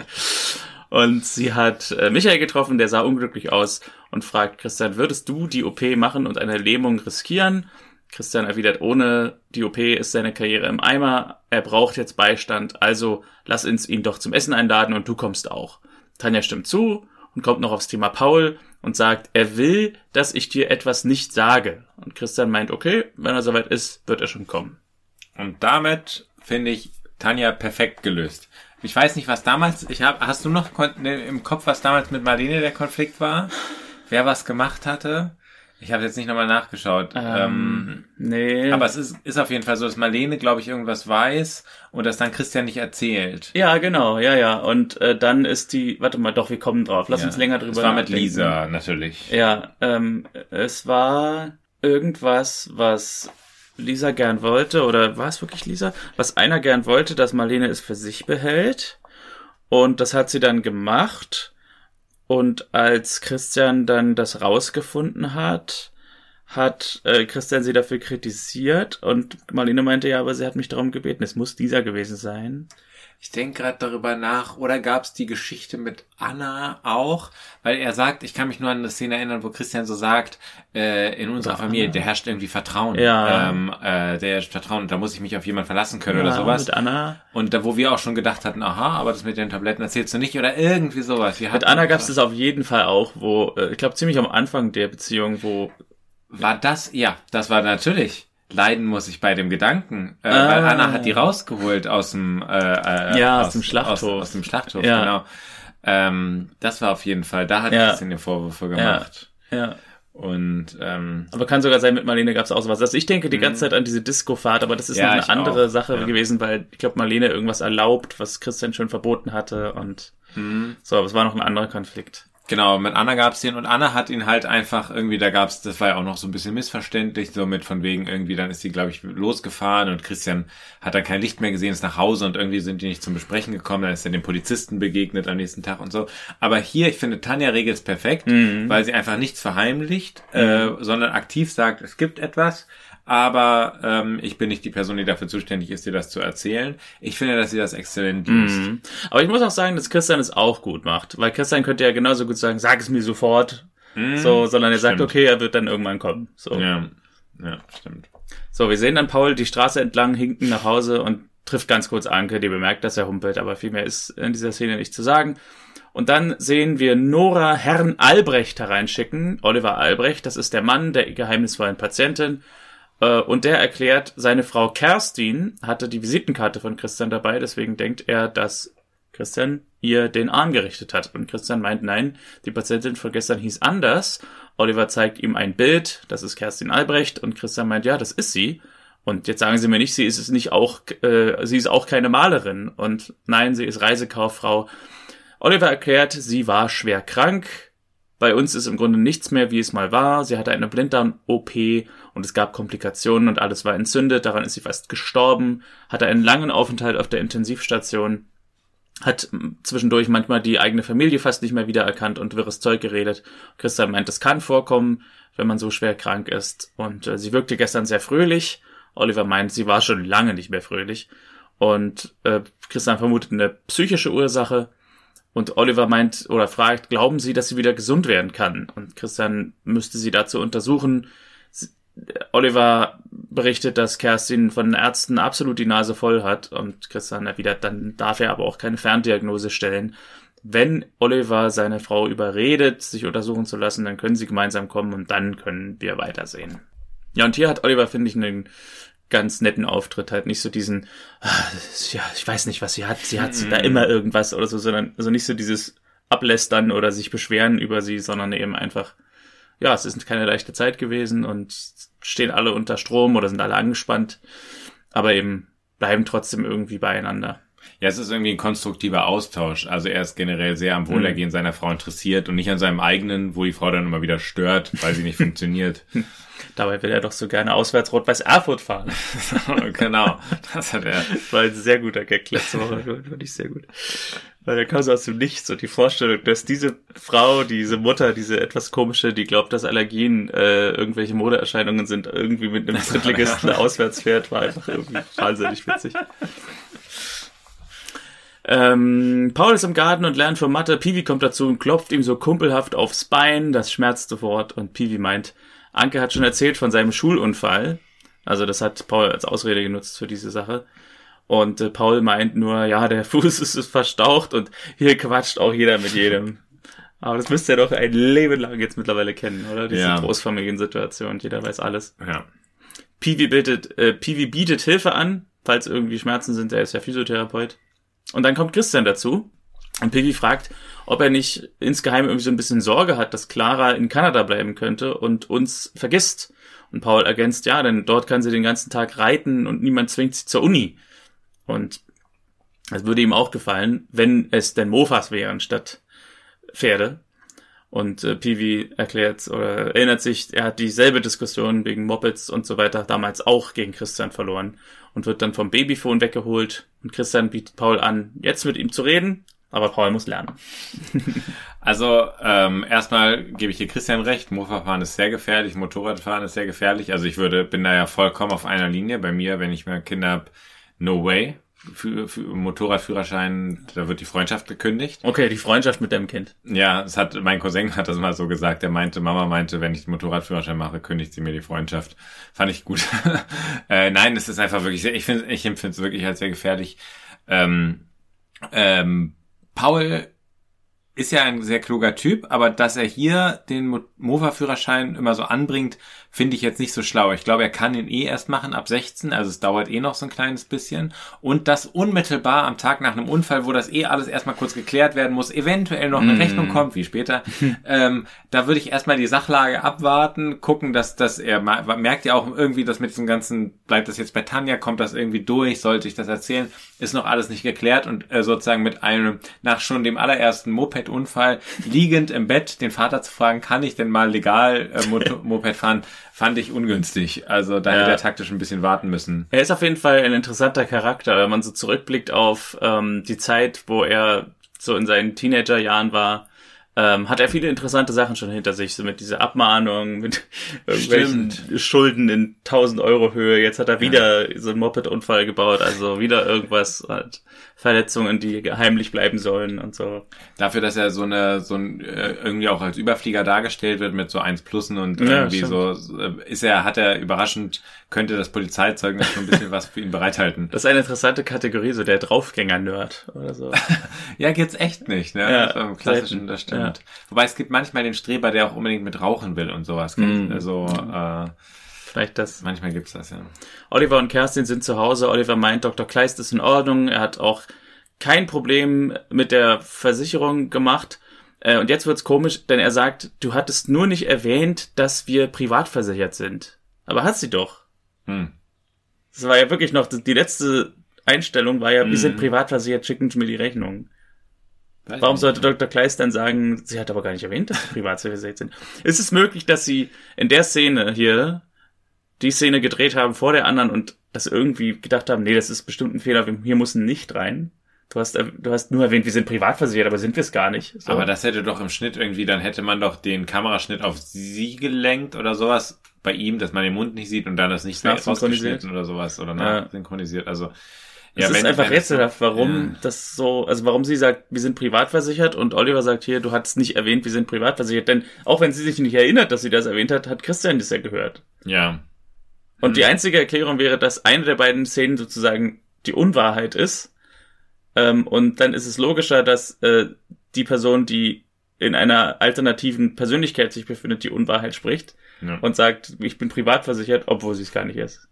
S1: Und sie hat Michael getroffen, der sah unglücklich aus und fragt Christian, würdest du die OP machen und eine Lähmung riskieren? Christian erwidert, ohne die OP ist seine Karriere im Eimer. Er braucht jetzt Beistand, also lass uns ihn doch zum Essen einladen und du kommst auch. Tanja stimmt zu und kommt noch aufs Thema Paul und sagt, er will, dass ich dir etwas nicht sage. Und Christian meint, okay, wenn er soweit ist, wird er schon kommen.
S2: Und damit finde ich Tanja perfekt gelöst. Ich weiß nicht, was damals, hast du noch im Kopf, was damals mit Marlene der Konflikt war? Wer was gemacht hatte? Ich habe jetzt nicht nochmal nachgeschaut.
S1: Nee.
S2: Aber es ist auf jeden Fall so, dass Marlene, glaube ich, irgendwas weiß und das dann Christian nicht erzählt.
S1: Ja, genau, ja. Und dann ist warte mal, doch, wir kommen drauf. Lass uns länger drüber
S2: nachdenken. Es war mit
S1: nachdenken.
S2: Lisa, natürlich.
S1: Ja, es war irgendwas, was Lisa gern wollte, oder war es wirklich Lisa? Was einer gern wollte, dass Marlene es für sich behält. Und das hat sie dann gemacht. Und als Christian dann das rausgefunden hat Christian sie dafür kritisiert und Marlene meinte, ja, aber sie hat mich darum gebeten, es muss dieser gewesen sein.
S2: Ich denke gerade darüber nach, oder gab es die Geschichte mit Anna auch? Weil er sagt, ich kann mich nur an eine Szene erinnern, wo Christian so sagt, in unserer Familie, der herrscht irgendwie Vertrauen.
S1: Ja.
S2: Der herrscht Vertrauen und da muss ich mich auf jemanden verlassen können oder sowas.
S1: Mit Anna.
S2: Und da, wo wir auch schon gedacht hatten, aha, aber das mit den Tabletten erzählst du nicht oder irgendwie sowas.
S1: Mit Anna gab es das auf jeden Fall auch, wo, ich glaube ziemlich am Anfang der Beziehung, wo...
S2: War das? Ja, das war natürlich... Leiden muss ich bei dem Gedanken, weil Anna hat die rausgeholt aus dem
S1: aus dem Schlachthof.
S2: Aus dem Schlachthof,
S1: ja.
S2: Genau. Das war auf jeden Fall, da hat Christian die Vorwürfe gemacht.
S1: Ja.
S2: Und
S1: aber kann sogar sein, mit Marlene gab es auch sowas. Also ich denke die ganze Zeit an diese Disco-Fahrt, aber das ist noch eine andere Sache gewesen, weil ich glaube, Marlene irgendwas erlaubt, was Christian schon verboten hatte und so, aber es war noch ein anderer Konflikt.
S2: Genau, mit Anna gab's den und Anna hat ihn halt einfach irgendwie, das war ja auch noch so ein bisschen missverständlich, so mit von wegen irgendwie, dann ist sie, glaube ich, losgefahren und Christian hat dann kein Licht mehr gesehen, ist nach Hause und irgendwie sind die nicht zum Besprechen gekommen, dann ist er dem Polizisten begegnet am nächsten Tag und so. Aber hier, ich finde, Tanja regelt's perfekt, weil sie einfach nichts verheimlicht, sondern aktiv sagt, es gibt etwas, aber ich bin nicht die Person, die dafür zuständig ist, dir das zu erzählen. Ich finde, dass sie das exzellent liest.
S1: Aber ich muss auch sagen, dass Christian es auch gut macht, weil Christian könnte ja genauso gut sagen, sag es mir sofort, sondern er sagt, okay, er wird dann irgendwann kommen. So.
S2: Ja, stimmt.
S1: So, wir sehen dann Paul die Straße entlang hinken nach Hause und trifft ganz kurz Anke, die bemerkt, dass er humpelt, aber viel mehr ist in dieser Szene nicht zu sagen. Und dann sehen wir Nora Herrn Albrecht hereinschicken, Oliver Albrecht, das ist der Mann der geheimnisvollen Patientin. Und der erklärt, seine Frau Kerstin hatte die Visitenkarte von Christian dabei, deswegen denkt er, dass Christian ihr den Arm gerichtet hat. Und Christian meint, nein, die Patientin von gestern hieß anders. Oliver zeigt ihm ein Bild, das ist Kerstin Albrecht, und Christian meint, ja, das ist sie. Und jetzt sagen sie mir nicht, sie ist auch keine Malerin. Und nein, sie ist Reisekauffrau. Oliver erklärt, sie war schwer krank. Bei uns ist im Grunde nichts mehr, wie es mal war. Sie hatte eine Blinddarm-OP und es gab Komplikationen und alles war entzündet. Daran ist sie fast gestorben, hatte einen langen Aufenthalt auf der Intensivstation, hat zwischendurch manchmal die eigene Familie fast nicht mehr wiedererkannt und wirres Zeug geredet. Christian meint, das kann vorkommen, wenn man so schwer krank ist. Und sie wirkte gestern sehr fröhlich. Oliver meint, sie war schon lange nicht mehr fröhlich. Und Christian vermutet eine psychische Ursache. Und Oliver meint oder fragt, glauben Sie, dass sie wieder gesund werden kann? Und Christian müsste sie dazu untersuchen. Oliver berichtet, dass Kerstin von den Ärzten absolut die Nase voll hat. Und Christian erwidert, dann darf er aber auch keine Ferndiagnose stellen. Wenn Oliver seine Frau überredet, sich untersuchen zu lassen, dann können sie gemeinsam kommen und dann können wir weitersehen. Ja, und hier hat Oliver, finde ich, einen ganz netten Auftritt, halt nicht so diesen, ja, ich weiß nicht, was sie hat da immer irgendwas oder so, sondern also nicht so dieses Ablästern oder sich beschweren über sie, sondern eben einfach, ja, es ist keine leichte Zeit gewesen und stehen alle unter Strom oder sind alle angespannt, aber eben bleiben trotzdem irgendwie beieinander.
S2: Ja, es ist irgendwie ein konstruktiver Austausch. Also er ist generell sehr am Wohlergehen seiner Frau interessiert und nicht an seinem eigenen, wo die Frau dann immer wieder stört, weil sie nicht funktioniert.
S1: Dabei will er doch so gerne auswärts Rot-Weiß Erfurt fahren.
S2: Genau, das hat er.
S1: Das war ein sehr guter Gag letzte Woche, fand ich sehr gut. Weil er kam so aus dem Nichts und die Vorstellung, dass diese Frau, diese Mutter, diese etwas komische, die glaubt, dass Allergien irgendwelche Modeerscheinungen sind, irgendwie mit einem Drittligisten auswärts fährt, war einfach irgendwie wahnsinnig witzig. Paul ist im Garten und lernt für Mathe. Piwi kommt dazu und klopft ihm so kumpelhaft aufs Bein. Das schmerzt sofort. Und Piwi meint, Anke hat schon erzählt von seinem Schulunfall. Also das hat Paul als Ausrede genutzt für diese Sache. Und Paul meint nur, ja, der Fuß ist verstaucht und hier quatscht auch jeder mit jedem. Aber das müsst ihr doch ein Leben lang jetzt mittlerweile kennen, oder? Diese Großfamiliensituation. Jeder weiß alles.
S2: Ja.
S1: Piwi bietet Hilfe an, falls irgendwie Schmerzen sind. Er ist ja Physiotherapeut. Und dann kommt Christian dazu und Piwi fragt, ob er nicht insgeheim irgendwie so ein bisschen Sorge hat, dass Clara in Kanada bleiben könnte und uns vergisst. Und Paul ergänzt, ja, denn dort kann sie den ganzen Tag reiten und niemand zwingt sie zur Uni. Und es würde ihm auch gefallen, wenn es denn Mofas wären statt Pferde. Und Piwi erklärt oder erinnert sich, er hat dieselbe Diskussion wegen Mopeds und so weiter damals auch gegen Christian verloren und wird dann vom Babyphone weggeholt und Christian bietet Paul an, jetzt mit ihm zu reden, aber Paul muss lernen.
S2: Also erstmal gebe ich dir Christian recht, Mofa-Fahren ist sehr gefährlich, Motorradfahren ist sehr gefährlich, also ich bin da ja vollkommen auf einer Linie. Bei mir, wenn ich mal Kinder habe, no way. Für Motorradführerschein, da wird die Freundschaft gekündigt.
S1: Okay, die Freundschaft mit deinem Kind.
S2: Ja, mein Cousin hat das mal so gesagt. Mama meinte, wenn ich den Motorradführerschein mache, kündigt sie mir die Freundschaft. Fand ich gut. Nein, es ist einfach wirklich sehr, ich empfinde es wirklich als sehr gefährlich. Paul ist ja ein sehr kluger Typ, aber dass er hier den Mofa-Führerschein immer so anbringt, finde ich jetzt nicht so schlau. Ich glaube, er kann ihn erst machen ab 16, also es dauert noch so ein kleines bisschen. Und das unmittelbar am Tag nach einem Unfall, wo das alles erstmal kurz geklärt werden muss, eventuell noch eine Rechnung kommt, wie später. Da würde ich erstmal die Sachlage abwarten, gucken, dass er merkt ja auch irgendwie, dass mit diesem ganzen, bleibt das jetzt bei Tanja, kommt das irgendwie durch, sollte ich das erzählen, ist noch alles nicht geklärt und sozusagen mit einem, nach schon dem allerersten Moped-Unfall, liegend im Bett, den Vater zu fragen, kann ich denn mal legal Moped fahren, fand ich ungünstig. Also da hätte er taktisch ein bisschen warten müssen.
S1: Er ist auf jeden Fall ein interessanter Charakter, wenn man so zurückblickt auf die Zeit, wo er so in seinen Teenagerjahren war. Hat er viele interessante Sachen schon hinter sich, so mit dieser Abmahnung, mit irgendwelchen Schulden in 1.000 Euro Höhe. Jetzt hat er wieder so einen Moped-Unfall gebaut, also wieder irgendwas, halt Verletzungen, die heimlich bleiben sollen und so.
S2: Dafür, dass er irgendwie auch als Überflieger dargestellt wird mit so 1+ und irgendwie hat er überraschend, könnte das Polizeizeugnis schon ein bisschen was für ihn bereithalten.
S1: Das ist eine interessante Kategorie, so der Draufgänger-Nerd oder so.
S2: Ja, geht's echt nicht, ne?
S1: Ja,
S2: das im Klassischen, das stimmt. Ja. Wobei es gibt manchmal den Streber, der auch unbedingt mit rauchen will und sowas. Also,
S1: vielleicht das.
S2: Manchmal gibt's das, ja.
S1: Oliver und Kerstin sind zu Hause. Oliver meint, Dr. Kleist ist in Ordnung. Er hat auch kein Problem mit der Versicherung gemacht. Und jetzt wird's komisch, denn er sagt, du hattest nur nicht erwähnt, dass wir privat versichert sind. Aber hat sie doch. Das war ja wirklich noch, die letzte Einstellung war ja, wir sind privat versichert, schicken Sie mir die Rechnung. Warum sollte Dr. Kleist dann sagen, sie hat aber gar nicht erwähnt, dass sie privat versichert sind? Ist es möglich, dass sie in der Szene hier die Szene gedreht haben vor der anderen und das irgendwie gedacht haben, nee, das ist bestimmt ein Fehler, hier muss nicht rein? Du hast nur erwähnt, wir sind privat versichert, aber sind wir es gar nicht. So.
S2: Aber das hätte doch im Schnitt irgendwie, dann hätte man doch den Kameraschnitt auf sie gelenkt oder sowas bei ihm, dass man den Mund nicht sieht und dann das nicht rausgeschnitten oder sowas oder nachsynchronisiert. Also
S1: es ist einfach rätselhaft, warum das so, also warum sie sagt, wir sind privat versichert und Oliver sagt hier, du hattest nicht erwähnt, wir sind privat versichert, denn auch wenn sie sich nicht erinnert, dass sie das erwähnt hat, hat Christian das ja gehört.
S2: Ja.
S1: Und die einzige Erklärung wäre, dass eine der beiden Szenen sozusagen die Unwahrheit ist, und dann ist es logischer, dass die Person, die in einer alternativen Persönlichkeit sich befindet, die Unwahrheit spricht und sagt, ich bin privat versichert, obwohl sie es gar nicht ist.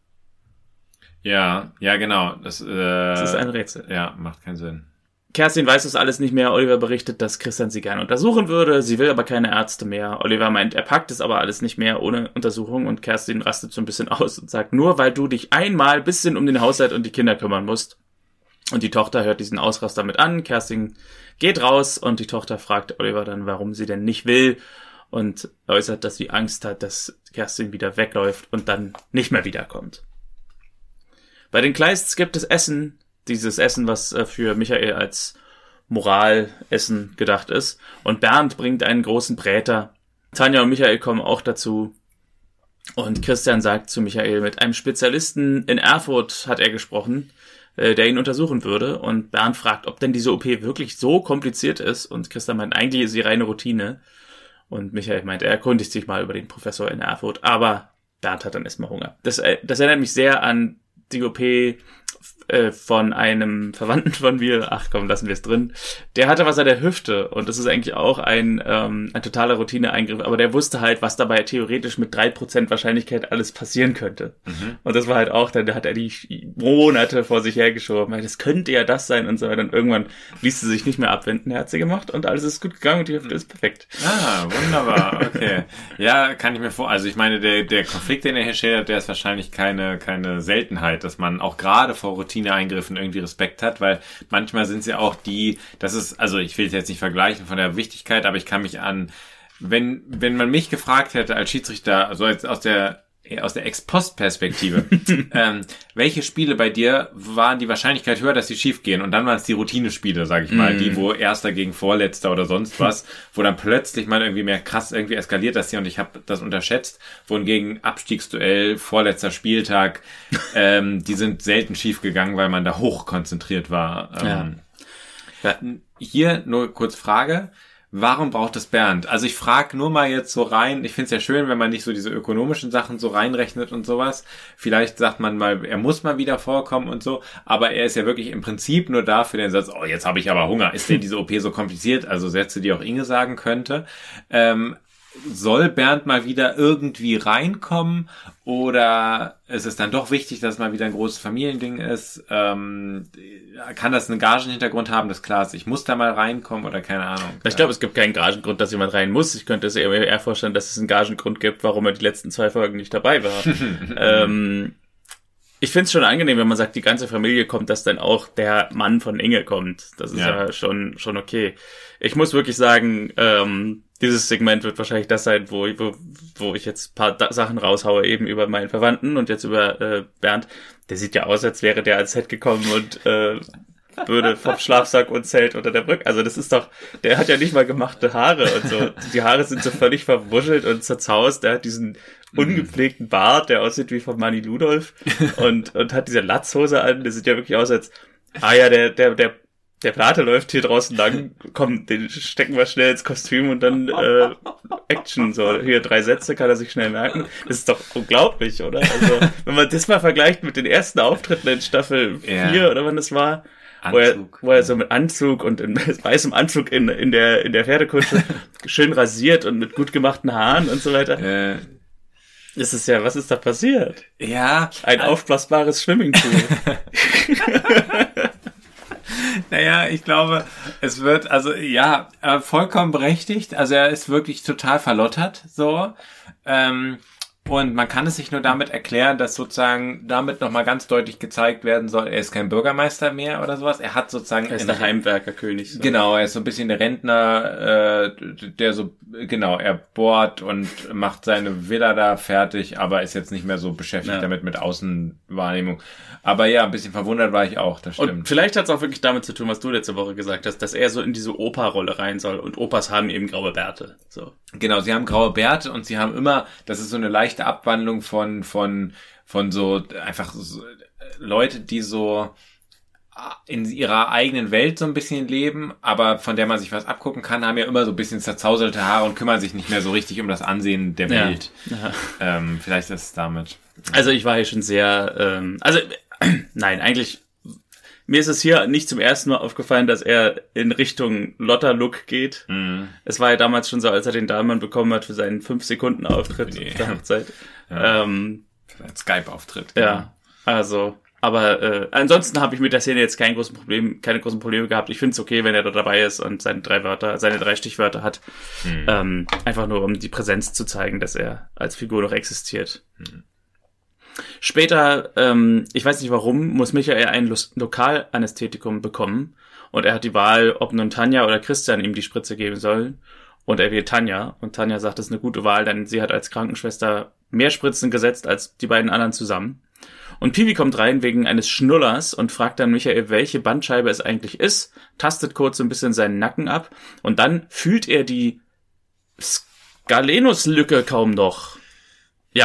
S2: Ja, genau. Das ist
S1: ein Rätsel.
S2: Ja, macht keinen Sinn.
S1: Kerstin weiß das alles nicht mehr. Oliver berichtet, dass Christian sie gerne untersuchen würde. Sie will aber keine Ärzte mehr. Oliver meint, er packt es aber alles nicht mehr ohne Untersuchung und Kerstin rastet so ein bisschen aus und sagt, nur weil du dich einmal ein bisschen um den Haushalt und die Kinder kümmern musst. Und die Tochter hört diesen Ausraster mit an. Kerstin geht raus und die Tochter fragt Oliver dann, warum sie denn nicht will und äußert, dass sie Angst hat, dass Kerstin wieder wegläuft und dann nicht mehr wiederkommt. Bei den Kleists gibt es Essen, dieses Essen, was für Michael als Moralessen gedacht ist. Und Bernd bringt einen großen Bräter. Tanja und Michael kommen auch dazu. Und Christian sagt zu Michael, mit einem Spezialisten in Erfurt hat er gesprochen. der ihn untersuchen würde. Und Bernd fragt, ob denn diese OP wirklich so kompliziert ist. Und Christa meint, eigentlich ist sie reine Routine. Und Michael meint, er erkundigt sich mal über den Professor in Erfurt. Aber Bernd hat dann erstmal Hunger. Das erinnert mich sehr an die OP von einem Verwandten von mir, ach komm, lassen wir es drin, der hatte was an der Hüfte und das ist eigentlich auch ein totaler Routineeingriff, aber der wusste halt, was dabei theoretisch mit 3% Wahrscheinlichkeit alles passieren könnte. Und das war halt auch, dann hat er die Monate vor sich hergeschoben, das könnte ja das sein und so weiter. Und irgendwann ließ sie sich nicht mehr abwenden, er hat sie gemacht und alles ist gut gegangen und die Hüfte ist perfekt.
S2: Ah, wunderbar, okay. Ja, kann ich mir also ich meine, der Konflikt, den er hier schildert, der ist wahrscheinlich keine Seltenheit, dass man auch gerade vor Routineeingriffen irgendwie Respekt hat, weil manchmal sind es ja auch das ist, also ich will es jetzt nicht vergleichen von der Wichtigkeit, aber ich kann mich wenn man mich gefragt hätte als Schiedsrichter, also jetzt aus der Ex-Post-Perspektive, welche Spiele bei dir waren die Wahrscheinlichkeit höher, dass sie schief gehen? Und dann waren es die Routinespiele, sag ich mal, die, wo Erster gegen Vorletzter oder sonst was, wo dann plötzlich mal irgendwie mehr krass irgendwie eskaliert das hier und ich habe das unterschätzt, wohingegen Abstiegsduell, vorletzter Spieltag, die sind selten schief gegangen, weil man da hoch konzentriert war. Hier nur kurz Frage. Warum braucht es Bernd? Also ich frage nur mal jetzt so rein, ich finde es ja schön, wenn man nicht so diese ökonomischen Sachen so reinrechnet und sowas. Vielleicht sagt man mal, er muss mal wieder vorkommen und so, aber er ist ja wirklich im Prinzip nur da für den Satz, oh, jetzt habe ich aber Hunger. Ist denn diese OP so kompliziert? Also Sätze, die auch Inge sagen könnte. Soll Bernd mal wieder irgendwie reinkommen oder ist es dann doch wichtig, dass es mal wieder ein großes Familiending ist? Kann das einen Gagenhintergrund haben, das klar ist, ich muss da mal reinkommen oder keine Ahnung?
S1: Ich glaube, es gibt keinen Gagengrund, dass jemand rein muss. Ich könnte es eher vorstellen, dass es einen Gagengrund gibt, warum er die letzten 2 Folgen nicht dabei war. Ich finde es schon angenehm, wenn man sagt, die ganze Familie kommt, dass dann auch der Mann von Inge kommt. Das ist ja schon okay. Ich muss wirklich sagen, dieses Segment wird wahrscheinlich das sein, wo ich jetzt ein paar Sachen raushaue, eben über meinen Verwandten und jetzt über Bernd. Der sieht ja aus, als wäre der ans Set gekommen und würde vom Schlafsack und Zelt unter der Brücke. Also das ist doch, der hat ja nicht mal gemachte Haare und so. Die Haare sind so völlig verwuschelt und zerzaust. Der hat diesen ungepflegten Bart, der aussieht wie von Manny Ludolf und hat diese Latzhose an. Der sieht ja wirklich aus, als der Plate läuft hier draußen lang, komm, den stecken wir schnell ins Kostüm und dann Action, so, hier 3 Sätze, kann er sich schnell merken. Das ist doch unglaublich, oder? Also, wenn man das mal vergleicht mit den ersten Auftritten in Staffel 4 oder wann das war, wo er so mit Anzug und in weißem Anzug in der Pferdekutsche schön rasiert und mit gut gemachten Haaren und so weiter. Das ist ja, was ist da passiert?
S2: Ja.
S1: Ein aufblasbares Swimmingpool.
S2: Naja, ich glaube, es wird, also ja, vollkommen berechtigt. Also er ist wirklich total verlottert, so. Und man kann es sich nur damit erklären, dass sozusagen damit nochmal ganz deutlich gezeigt werden soll, er ist kein Bürgermeister mehr oder sowas. Er hat sozusagen...
S1: Er ist der Heimwerkerkönig. So.
S2: Genau, er ist so ein bisschen der Rentner, der so, genau, er bohrt und macht seine Villa da fertig, aber ist jetzt nicht mehr so beschäftigt damit mit Außenwahrnehmung. Aber ja, ein bisschen verwundert war ich auch, das stimmt.
S1: Und vielleicht hat es auch wirklich damit zu tun, was du letzte Woche gesagt hast, dass er so in diese Opa-Rolle rein soll und Opas haben eben graue Bärte. So.
S2: Genau, sie haben graue Bärte und sie haben immer, das ist so eine leichte Abwandlung von so einfach so Leute, die so in ihrer eigenen Welt so ein bisschen leben, aber von der man sich was abgucken kann, haben ja immer so ein bisschen zerzauselte Haare und kümmern sich nicht mehr so richtig um das Ansehen der Welt. Ja. Vielleicht ist es damit.
S1: Also ich war hier schon sehr, nein, eigentlich, mir ist es hier nicht zum ersten Mal aufgefallen, dass er in Richtung Lotter-Look geht. Mhm. Es war ja damals schon so, als er den Dahlmann bekommen hat für seinen 5-Sekunden-Auftritt auf der Hochzeit.
S2: Ja. Für seinen Skype-Auftritt.
S1: Genau. Ja, also, aber ansonsten habe ich mit der Szene jetzt keine großen Probleme gehabt. Ich finde es okay, wenn er da dabei ist und seine 3 Stichwörter hat. Mhm. Einfach nur, um die Präsenz zu zeigen, dass er als Figur noch existiert. Mhm. Später, ich weiß nicht warum, muss Michael ein Lokalanästhetikum bekommen und er hat die Wahl, ob nun Tanja oder Christian ihm die Spritze geben soll und er wählt Tanja und Tanja sagt, das ist eine gute Wahl, denn sie hat als Krankenschwester mehr Spritzen gesetzt als die beiden anderen zusammen. Und Piwi kommt rein wegen eines Schnullers und fragt dann Michael, welche Bandscheibe es eigentlich ist, tastet kurz so ein bisschen seinen Nacken ab und dann fühlt er die Skalenuslücke kaum noch. Ja,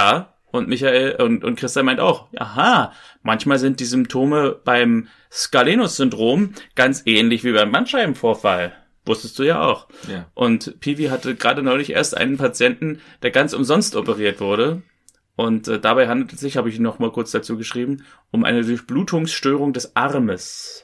S1: Und Michael und Christian meint auch, aha, manchmal sind die Symptome beim Scalenos-Syndrom ganz ähnlich wie beim Bandscheibenvorfall. Wusstest du ja auch.
S2: Ja.
S1: Und Piwi hatte gerade neulich erst einen Patienten, der ganz umsonst operiert wurde. Und dabei handelt es sich, habe ich noch mal kurz dazu geschrieben, um eine Durchblutungsstörung des Armes.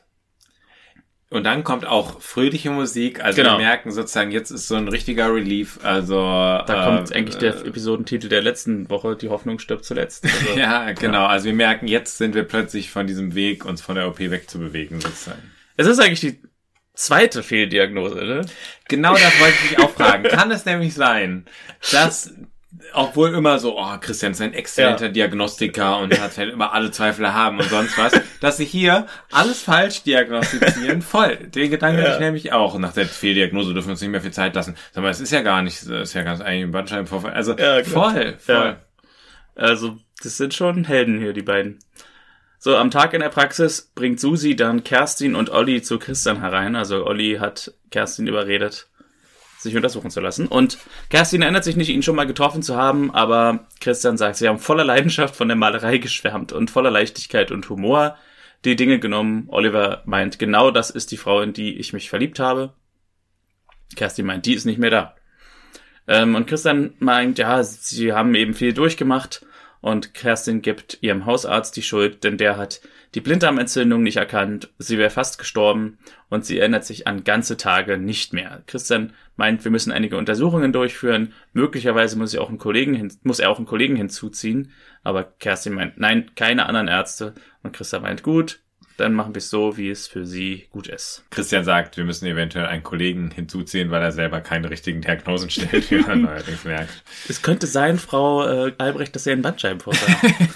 S2: Und dann kommt auch fröhliche Musik, also wir merken sozusagen, jetzt ist so ein richtiger Relief, also...
S1: Da kommt eigentlich der Episodentitel der letzten Woche, die Hoffnung stirbt zuletzt. Also,
S2: ja, genau, also wir merken, jetzt sind wir plötzlich von diesem Weg, uns von der OP wegzubewegen sozusagen.
S1: Es ist eigentlich die zweite Fehldiagnose, ne?
S2: Genau das wollte ich mich auch fragen. Kann es nämlich sein, dass... Obwohl immer so, Christian ist ein exzellenter Diagnostiker und hat halt immer alle Zweifel haben und sonst was, dass sie hier alles falsch diagnostizieren, voll. Den Gedanken hatte ich nämlich auch. Und nach der Fehldiagnose dürfen wir uns nicht mehr viel Zeit lassen. Sag mal, es ist ja gar nicht, es ist ja ganz eigentlich ein Bandscheibenvorfall. Also voll.
S1: Ja. Also das sind schon Helden hier, die beiden. So, am Tag in der Praxis bringt Susi dann Kerstin und Olli zu Christian herein. Also Olli hat Kerstin überredet, sich untersuchen zu lassen. Und Kerstin erinnert sich nicht, ihn schon mal getroffen zu haben, aber Christian sagt, sie haben voller Leidenschaft von der Malerei geschwärmt und voller Leichtigkeit und Humor die Dinge genommen. Oliver meint, genau das ist die Frau, in die ich mich verliebt habe. Kerstin meint, die ist nicht mehr da. Und Christian meint, ja, sie haben eben viel durchgemacht und Kerstin gibt ihrem Hausarzt die Schuld, denn der hat die Blinddarmentzündung nicht erkannt, sie wäre fast gestorben und sie erinnert sich an ganze Tage nicht mehr. Christian meint, wir müssen einige Untersuchungen durchführen, möglicherweise muss er auch einen Kollegen hinzuziehen, aber Kerstin meint, nein, keine anderen Ärzte und Christian meint, gut, dann machen wir es so, wie es für sie gut ist.
S2: Christian sagt, wir müssen eventuell einen Kollegen hinzuziehen, weil er selber keine richtigen Diagnosen stellt, wie man neuerdings merkt.
S1: Es könnte sein, Frau Albrecht, dass er einen Bandscheibenvorfall hat.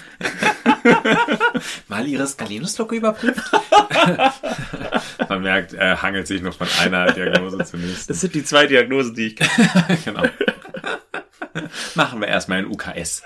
S2: Mal ihre Scalenos-Locke überprüft. Man merkt, er hangelt sich noch von einer Diagnose zur nächsten.
S1: Das sind die 2 Diagnosen, die ich kann.
S2: Genau. Machen wir erstmal ein UKS.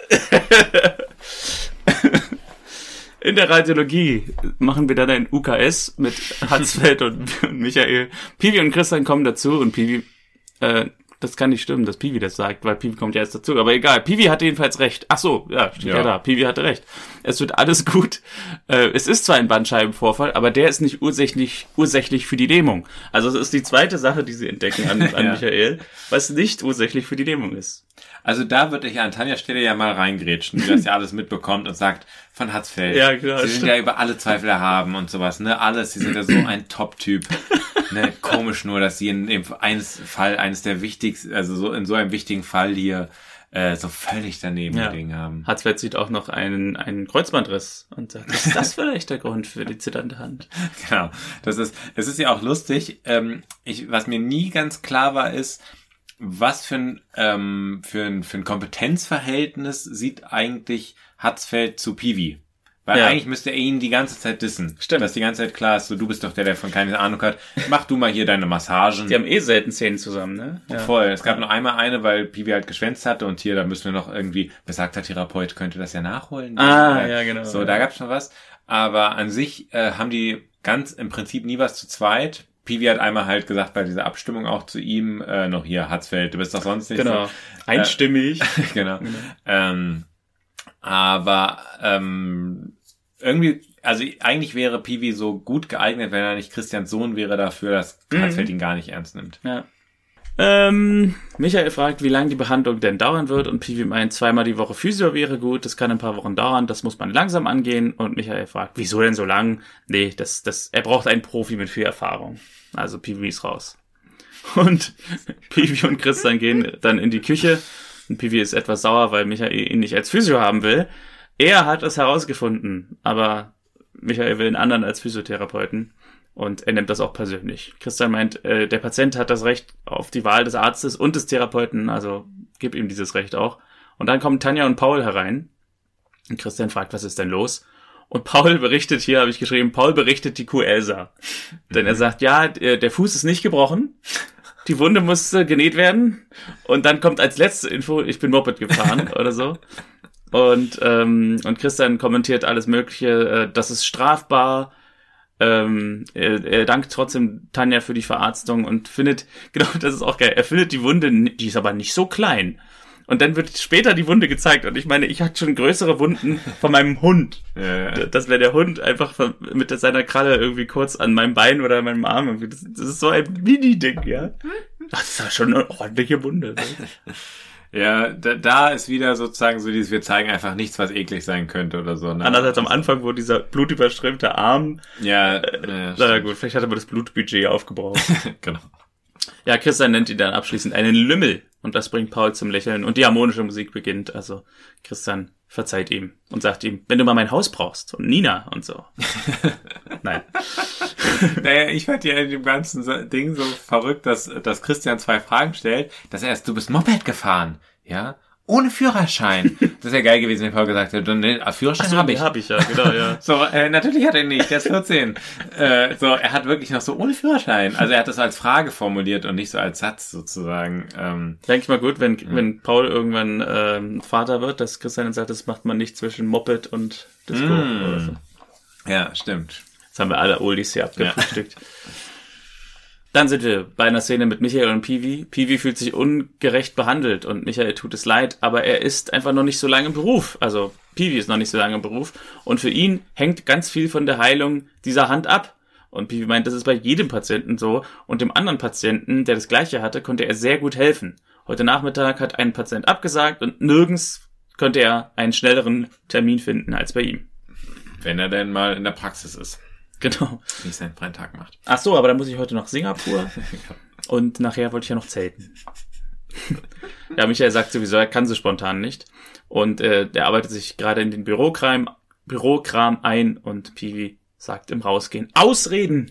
S1: In der Radiologie machen wir dann ein UKS mit Hatzfeld und Michael. Piwi und Christian kommen dazu und Piwi, das kann nicht stimmen, dass Piwi das sagt, weil Piwi kommt ja erst dazu. Aber egal, Piwi hatte jedenfalls recht. Ach so, ja, steht ja da. Piwi hatte recht. Es wird alles gut. Es ist zwar ein Bandscheibenvorfall, aber der ist nicht ursächlich für die Lähmung. Also es ist die zweite Sache, die sie entdecken an Michael, was nicht ursächlich für die Lähmung ist.
S2: Also da würde ich an Tanjas Stelle ja mal reingrätschen, die das ja alles mitbekommt und sagt, von Hatzfeld,
S1: ja, genau,
S2: sie sind ja über alle Zweifel erhaben und sowas, ne, alles, sie sind ja so ein Top-Typ, ne, komisch nur, dass sie in dem eines der wichtigsten, also so in so einem wichtigen Fall hier so völlig daneben gelegen haben.
S1: Hatzfeld sieht auch noch einen Kreuzbandriss und sagt, ist das vielleicht der Grund für die zitternde Hand?
S2: Genau, es ist ja auch lustig, was mir nie ganz klar war, ist, was für ein Kompetenzverhältnis sieht eigentlich Hatzfeld zu Piwi? Weil eigentlich müsste er ihn die ganze Zeit dissen.
S1: Stimmt.
S2: Dass die ganze Zeit klar ist, so, du bist doch der von keine Ahnung hat. Mach du mal hier deine Massagen.
S1: Die haben selten Szenen zusammen, ne?
S2: Ja. Voll. Es gab nur einmal eine, weil Piwi halt geschwänzt hatte und hier, da müssen wir noch irgendwie, besagter Therapeut könnte das ja nachholen.
S1: Ja, genau.
S2: So, da gab's schon was. Aber an sich haben die im Prinzip nie was zu zweit. Piwi hat einmal halt gesagt, bei dieser Abstimmung auch zu ihm, noch hier, Hatzfeld, du bist doch sonst nicht
S1: so. Einstimmig.
S2: Genau. Aber irgendwie, also eigentlich wäre Piwi so gut geeignet, wenn er nicht Christians Sohn wäre dafür, dass Hatzfeld ihn gar nicht ernst nimmt.
S1: Ja. Michael fragt, wie lange die Behandlung denn dauern wird und Piwi meint, 2-mal die Woche Physio wäre gut, das kann ein paar Wochen dauern, das muss man langsam angehen und Michael fragt, wieso denn so lang? Nee, er braucht einen Profi mit viel Erfahrung. Also Piwi ist raus. Und Piwi und Christian gehen dann in die Küche und Piwi ist etwas sauer, weil Michael ihn nicht als Physio haben will. Er hat es herausgefunden, aber Michael will einen anderen als Physiotherapeuten. Und er nimmt das auch persönlich. Christian meint, der Patient hat das Recht auf die Wahl des Arztes und des Therapeuten, also gib ihm dieses Recht auch. Und dann kommen Tanja und Paul herein. Und Christian fragt, was ist denn los? Und Paul berichtet, hier habe ich geschrieben, Paul berichtet die Kuh Elsa. Denn er sagt, ja, der Fuß ist nicht gebrochen, die Wunde muss genäht werden. Und dann kommt als letzte Info, ich bin Moped gefahren oder so. Und Christian kommentiert alles Mögliche, das ist strafbar. Er dankt trotzdem Tanja für die Verarztung und findet, genau, das ist auch geil, er findet die Wunde, die ist aber nicht so klein. Und dann wird später die Wunde gezeigt. Und ich meine, ich hatte schon größere Wunden von meinem Hund.
S2: Ja.
S1: Das wäre der Hund einfach mit seiner Kralle irgendwie kurz an meinem Bein oder an meinem Arm. Das ist so ein Mini-Ding, ja. Das ist ja schon eine ordentliche Wunde. Ne?
S2: Ja, da ist wieder sozusagen so dieses, wir zeigen einfach nichts, was eklig sein könnte oder so. Ne?
S1: Andererseits am Anfang, wo dieser blutüberströmte Arm...
S2: Ja,
S1: na gut, vielleicht hat er aber das Blutbudget aufgebraucht.
S2: Genau.
S1: Ja, Christian nennt ihn dann abschließend einen Lümmel. Und das bringt Paul zum Lächeln. Und die harmonische Musik beginnt. Also Christian verzeiht ihm und sagt ihm, wenn du mal mein Haus brauchst und Nina und so. Nein.
S2: Naja, ich fand ja in dem ganzen Ding so verrückt, dass Christian 2 Fragen stellt. Du bist Moped gefahren, ja? Ohne Führerschein. Das ist ja geil gewesen, wenn Paul gesagt hätte, ne, Führerschein habe ich.
S1: Hab ich, ja, genau, ja.
S2: So, natürlich hat er nicht, der ist 14. Er hat wirklich noch so ohne Führerschein. Also er hat das als Frage formuliert und nicht so als Satz sozusagen.
S1: Denke ich mal gut, wenn Paul irgendwann Vater wird, dass Christian dann sagt, das macht man nicht zwischen Moped und Disco oder so.
S2: Ja, stimmt.
S1: Jetzt haben wir alle Oldies hier abgefrühstückt. Ja. Dann sind wir bei einer Szene mit Michael und Peewee. Peewee fühlt sich ungerecht behandelt und Michael tut es leid, aber er ist einfach noch nicht so lange im Beruf. Also Peewee ist noch nicht so lange im Beruf und für ihn hängt ganz viel von der Heilung dieser Hand ab. Und Peewee meint, das ist bei jedem Patienten so und dem anderen Patienten, der das Gleiche hatte, konnte er sehr gut helfen. Heute Nachmittag hat ein Patient abgesagt und nirgends konnte er einen schnelleren Termin finden als bei ihm.
S2: Wenn er denn mal in der Praxis ist.
S1: Genau.
S2: Nicht seinen freien Tag macht.
S1: Ach so, aber dann muss ich heute noch Singapur und nachher wollte ich ja noch zelten. Ja, Michael sagt sowieso, er kann so spontan nicht und der arbeitet sich gerade in den Bürokram ein und Peewee sagt im Rausgehen, Ausreden!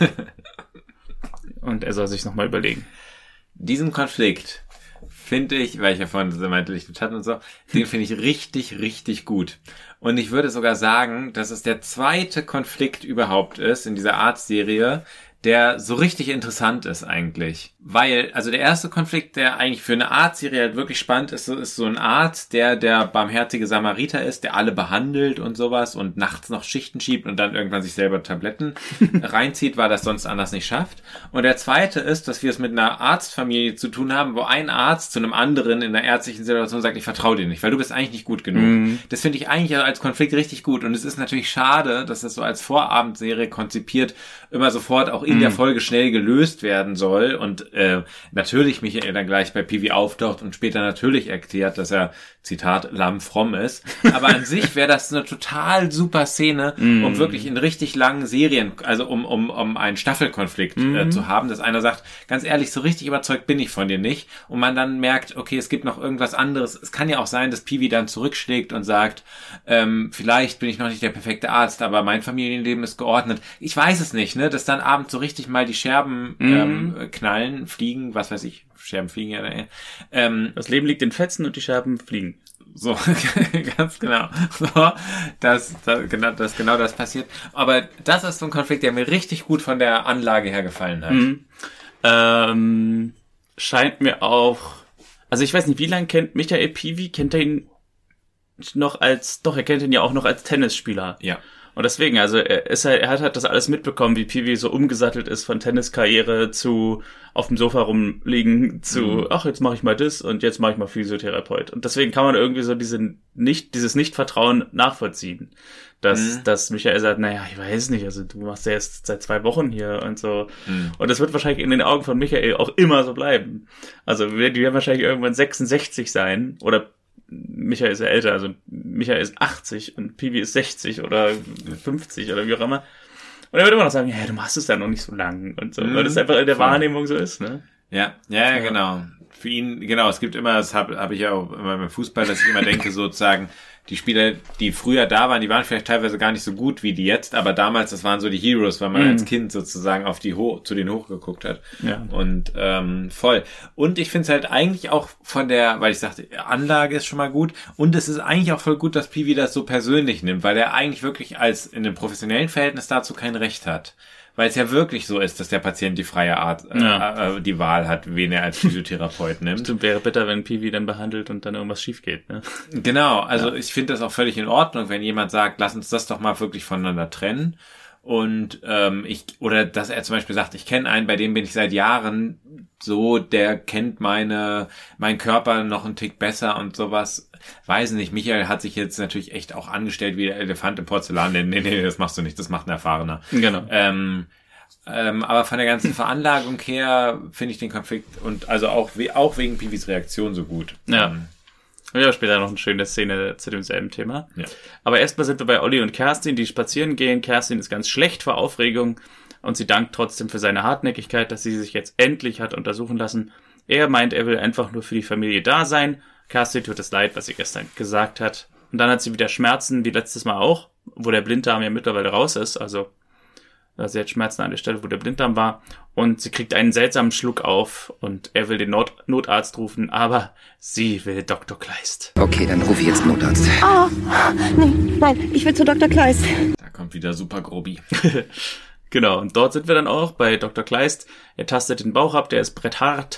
S1: Und er soll sich nochmal überlegen.
S2: Diesen Konflikt finde ich, weil ich ja vorhin meinte, Licht und und so, den finde ich richtig, richtig gut. Und ich würde sogar sagen, dass es der zweite Konflikt überhaupt ist in dieser Art-Serie, der so richtig interessant ist eigentlich. Weil, also der erste Konflikt, der eigentlich für eine Art-Serie halt wirklich spannend ist so ein Arzt, der barmherzige Samariter ist, der alle behandelt und sowas und nachts noch Schichten schiebt und dann irgendwann sich selber Tabletten reinzieht, weil das sonst anders nicht schafft. Und der zweite ist, dass wir es mit einer Arztfamilie zu tun haben, wo ein Arzt zu einem anderen in einer ärztlichen Situation sagt, ich vertraue dir nicht, weil du bist eigentlich nicht gut genug. Mhm. Das finde ich eigentlich als Konflikt richtig gut. Und es ist natürlich schade, dass das so als Vorabendserie konzipiert immer sofort auch in der Folge schnell gelöst werden soll und natürlich Michael dann gleich bei Peewee auftaucht und später natürlich erklärt, dass er, Zitat, lammfromm ist. Aber an sich wäre das eine total super Szene, um wirklich in richtig langen Serien, also um einen Staffelkonflikt zu haben, dass einer sagt, ganz ehrlich, so richtig überzeugt bin ich von dir nicht. Und man dann merkt, okay, es gibt noch irgendwas anderes. Es kann ja auch sein, dass Peewee dann zurückschlägt und sagt, vielleicht bin ich noch nicht der perfekte Arzt, aber mein Familienleben ist geordnet. Ich weiß es nicht, ne, dass dann abends so richtig mal die Scherben knallen, fliegen, was weiß ich, Scherben fliegen ja.
S1: Das Leben liegt in Fetzen und die Scherben fliegen.
S2: So, ganz genau. So, dass genau das passiert. Aber das ist so ein Konflikt, der mir richtig gut von der Anlage her gefallen hat.
S1: Scheint mir auch, also ich weiß nicht, wie lange kennt Michael Peewee? Kennt er ihn noch er kennt ihn ja auch noch als Tennisspieler.
S2: Ja.
S1: Und deswegen, also er hat halt das alles mitbekommen, wie Peewee so umgesattelt ist von Tenniskarriere zu auf dem Sofa rumliegen zu, ach, jetzt mache ich mal das und jetzt mache ich mal Physiotherapeut. Und deswegen kann man irgendwie so dieses Nicht-Vertrauen nachvollziehen. Dass Michael sagt, naja, ich weiß nicht, also du machst ja erst seit 2 Wochen hier und so. Und das wird wahrscheinlich in den Augen von Michael auch immer so bleiben. Also die werden wahrscheinlich irgendwann 66 sein oder Michael ist ja älter, also Michael ist 80 und Peewee ist 60 oder 50 oder wie auch immer. Und er wird immer noch sagen, ja, du machst es ja noch nicht so lang und so, weil das einfach in der Wahrnehmung so ist, ne?
S2: Ja, genau. Für ihn, genau, es gibt immer, das hab ich ja auch immer beim Fußball, dass ich immer denke, sozusagen, die Spieler, die früher da waren, die waren vielleicht teilweise gar nicht so gut wie die jetzt, aber damals, das waren so die Heroes, weil man als Kind sozusagen zu denen hochgeguckt hat.
S1: Ja.
S2: Und voll. Und ich finde es halt eigentlich auch weil ich sagte, Anlage ist schon mal gut und es ist eigentlich auch voll gut, dass Peewee das so persönlich nimmt, weil er eigentlich wirklich als in einem professionellen Verhältnis dazu kein Recht hat. Weil es ja wirklich so ist, dass der Patient die freie Art, die Wahl hat, wen er als Physiotherapeut nimmt.
S1: Stimmt, wäre bitter, wenn Peewee dann behandelt und dann irgendwas schief geht, ne?
S2: Genau, also ich finde das auch völlig in Ordnung, wenn jemand sagt, lass uns das doch mal wirklich voneinander trennen. Und oder dass er zum Beispiel sagt, ich kenne einen, bei dem bin ich seit Jahren so, der kennt meinen Körper noch einen Tick besser und sowas. Weiß nicht, Michael hat sich jetzt natürlich echt auch angestellt wie der Elefant im Porzellan. Nee, das machst du nicht, das macht ein Erfahrener.
S1: Genau.
S2: Aber von der ganzen Veranlagung her finde ich den Konflikt und also auch wegen Piwis Reaktion so gut.
S1: Ja. Ja, später noch eine schöne Szene zu demselben Thema.
S2: Ja.
S1: Aber erstmal sind wir bei Olli und Kerstin, die spazieren gehen. Kerstin ist ganz schlecht vor Aufregung und sie dankt trotzdem für seine Hartnäckigkeit, dass sie sich jetzt endlich hat untersuchen lassen. Er meint, er will einfach nur für die Familie da sein. Kerstin tut es leid, was sie gestern gesagt hat. Und dann hat sie wieder Schmerzen, wie letztes Mal auch, wo der Blinddarm ja mittlerweile raus ist. Also sie hat Schmerzen an der Stelle, wo der Blinddarm war. Und sie kriegt einen seltsamen Schluck auf und er will den Notarzt rufen, aber sie will Dr. Kleist.
S3: Okay, dann rufe ich jetzt einen Notarzt.
S4: Nein, ich will zu Dr. Kleist.
S2: Da kommt wieder Super Grobi.
S1: Genau, und dort sind wir dann auch bei Dr. Kleist. Er tastet den Bauch ab, der ist bretthart.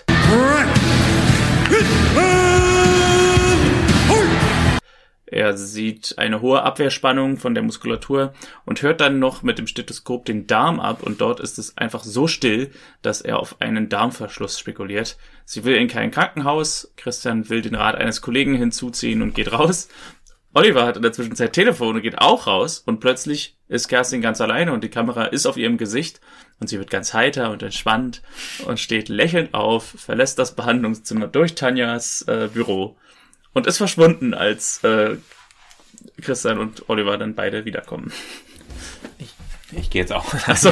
S1: Er sieht eine hohe Abwehrspannung von der Muskulatur und hört dann noch mit dem Stethoskop den Darm ab und dort ist es einfach so still, dass er auf einen Darmverschluss spekuliert. Sie will in kein Krankenhaus, Christian will den Rat eines Kollegen hinzuziehen und geht raus. Oliver hat in der Zwischenzeit Telefon und geht auch raus und plötzlich ist Kerstin ganz alleine und die Kamera ist auf ihrem Gesicht und sie wird ganz heiter und entspannt und steht lächelnd auf, verlässt das Behandlungszimmer durch Tanjas Büro und ist verschwunden, als Christian und Oliver dann beide wiederkommen.
S2: Ich gehe jetzt auch.
S1: Achso.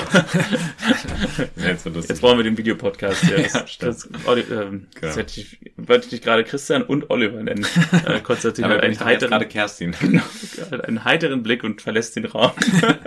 S2: Jetzt
S1: brauchen wir den Videopodcast. Ja,
S2: genau.
S1: Wollte ich dich gerade Christian und Oliver nennen. Konstantin hat einen heiteren,
S2: gerade Kerstin.
S1: Genau, einen heiteren Blick und verlässt den Raum.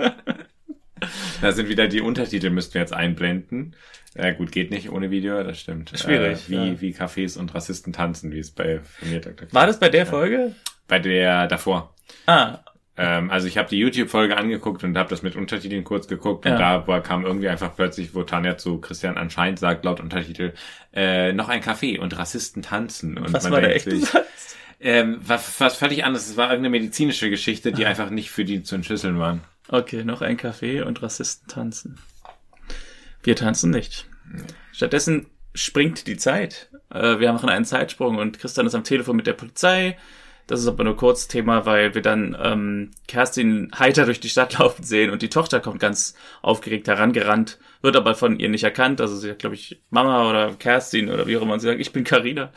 S2: Da sind wieder die Untertitel, müssten wir jetzt einblenden. Gut, geht nicht ohne Video, das stimmt.
S1: Schwierig.
S2: Wie Cafés und Rassisten tanzen, wie es bei mir Dr.
S1: War das bei der Folge?
S2: Bei der davor.
S1: Ah.
S2: Also ich habe die YouTube-Folge angeguckt und habe das mit Untertiteln kurz geguckt und da kam irgendwie einfach plötzlich, wo Tanja zu Christian anscheinend sagt, laut Untertitel, noch ein Café und Rassisten tanzen. Und
S1: was man war der echte Satz?
S2: Was völlig anderes. Es war irgendeine medizinische Geschichte, die einfach nicht für die zu entschlüsseln waren.
S1: Okay, noch ein Café und Rassisten tanzen. Wir tanzen nicht. Stattdessen springt die Zeit. Wir machen einen Zeitsprung und Christian ist am Telefon mit der Polizei. Das ist aber nur kurz Thema, weil wir dann Kerstin heiter durch die Stadt laufen sehen und die Tochter kommt ganz aufgeregt herangerannt, wird aber von ihr nicht erkannt. Also sie hat, glaube ich, Mama oder Kerstin oder wie auch immer. Und sie sagt, ich bin Carina.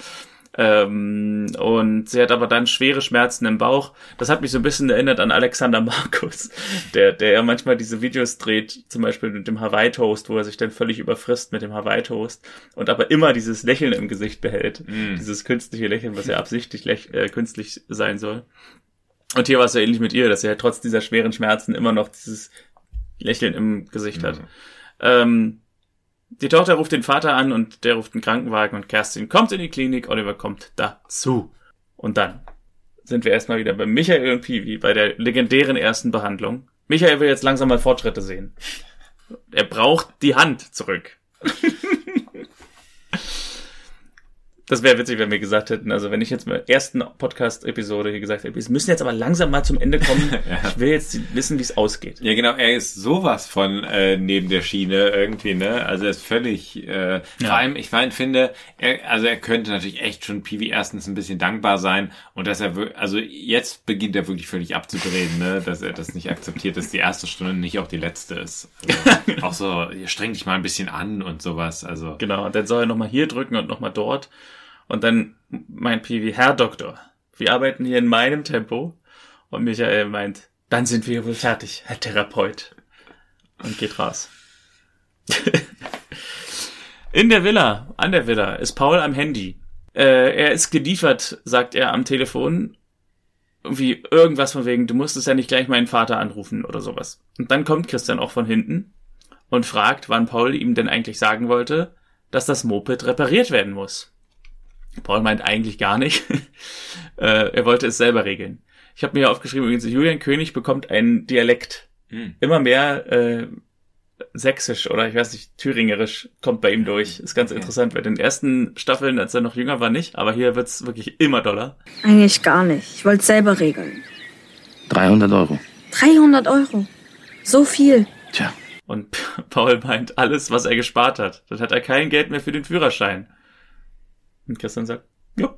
S1: Und sie hat aber dann schwere Schmerzen im Bauch. Das hat mich so ein bisschen erinnert an Alexander Markus, der ja manchmal diese Videos dreht, zum Beispiel mit dem Hawaii-Toast, wo er sich dann völlig überfrisst mit dem Hawaii-Toast und aber immer dieses Lächeln im Gesicht behält. Dieses künstliche Lächeln, was ja absichtlich künstlich sein soll. Und hier war es ja ähnlich mit ihr, dass er trotz dieser schweren Schmerzen immer noch dieses Lächeln im Gesicht hat. Die Tochter ruft den Vater an und der ruft einen Krankenwagen und Kerstin kommt in die Klinik, Oliver kommt dazu. Und dann sind wir erstmal wieder bei Michael und Piwi, bei der legendären ersten Behandlung. Michael will jetzt langsam mal Fortschritte sehen. Er braucht die Hand zurück. Das wäre witzig, wenn wir gesagt hätten, also wenn ich jetzt bei der ersten Podcast-Episode hier gesagt hätte, wir müssen jetzt aber langsam mal zum Ende kommen. Ja. Ich will jetzt wissen, wie es ausgeht.
S2: Ja, genau, er ist sowas von neben der Schiene irgendwie, ne? Also er ist völlig, vor allem, ich finde, er könnte natürlich echt schon Piwi erstens ein bisschen dankbar sein und dass er, also jetzt beginnt er wirklich völlig abzudrehen, ne? Dass er das nicht akzeptiert, dass die erste Stunde nicht auch die letzte ist. Also, auch so, streng dich mal ein bisschen an und sowas, also.
S1: Genau, und dann soll er nochmal hier drücken und nochmal dort. Und dann meint Piwi, Herr Doktor, wir arbeiten hier in meinem Tempo. Und Michael meint, dann sind wir wohl fertig, Herr Therapeut. Und geht raus. An der Villa, ist Paul am Handy. Er ist geliefert, sagt er am Telefon. Irgendwie irgendwas von wegen, du musstest ja nicht gleich meinen Vater anrufen oder sowas. Und dann kommt Christian auch von hinten und fragt, wann Paul ihm denn eigentlich sagen wollte, dass das Moped repariert werden muss. Paul meint eigentlich gar nicht. Er wollte es selber regeln. Ich habe mir hier aufgeschrieben, übrigens, Julian König bekommt einen Dialekt. Immer mehr Sächsisch oder ich weiß nicht, Thüringerisch kommt bei ihm durch. Ist ganz interessant. Bei den ersten Staffeln, als er noch jünger war, nicht. Aber hier wird's wirklich immer doller.
S4: Eigentlich gar nicht. Ich wollte es selber regeln.
S3: 300 Euro.
S4: 300 Euro? So viel?
S1: Tja, und Paul meint, alles, was er gespart hat. Dann hat er kein Geld mehr für den Führerschein. Und Christian sagt, jo.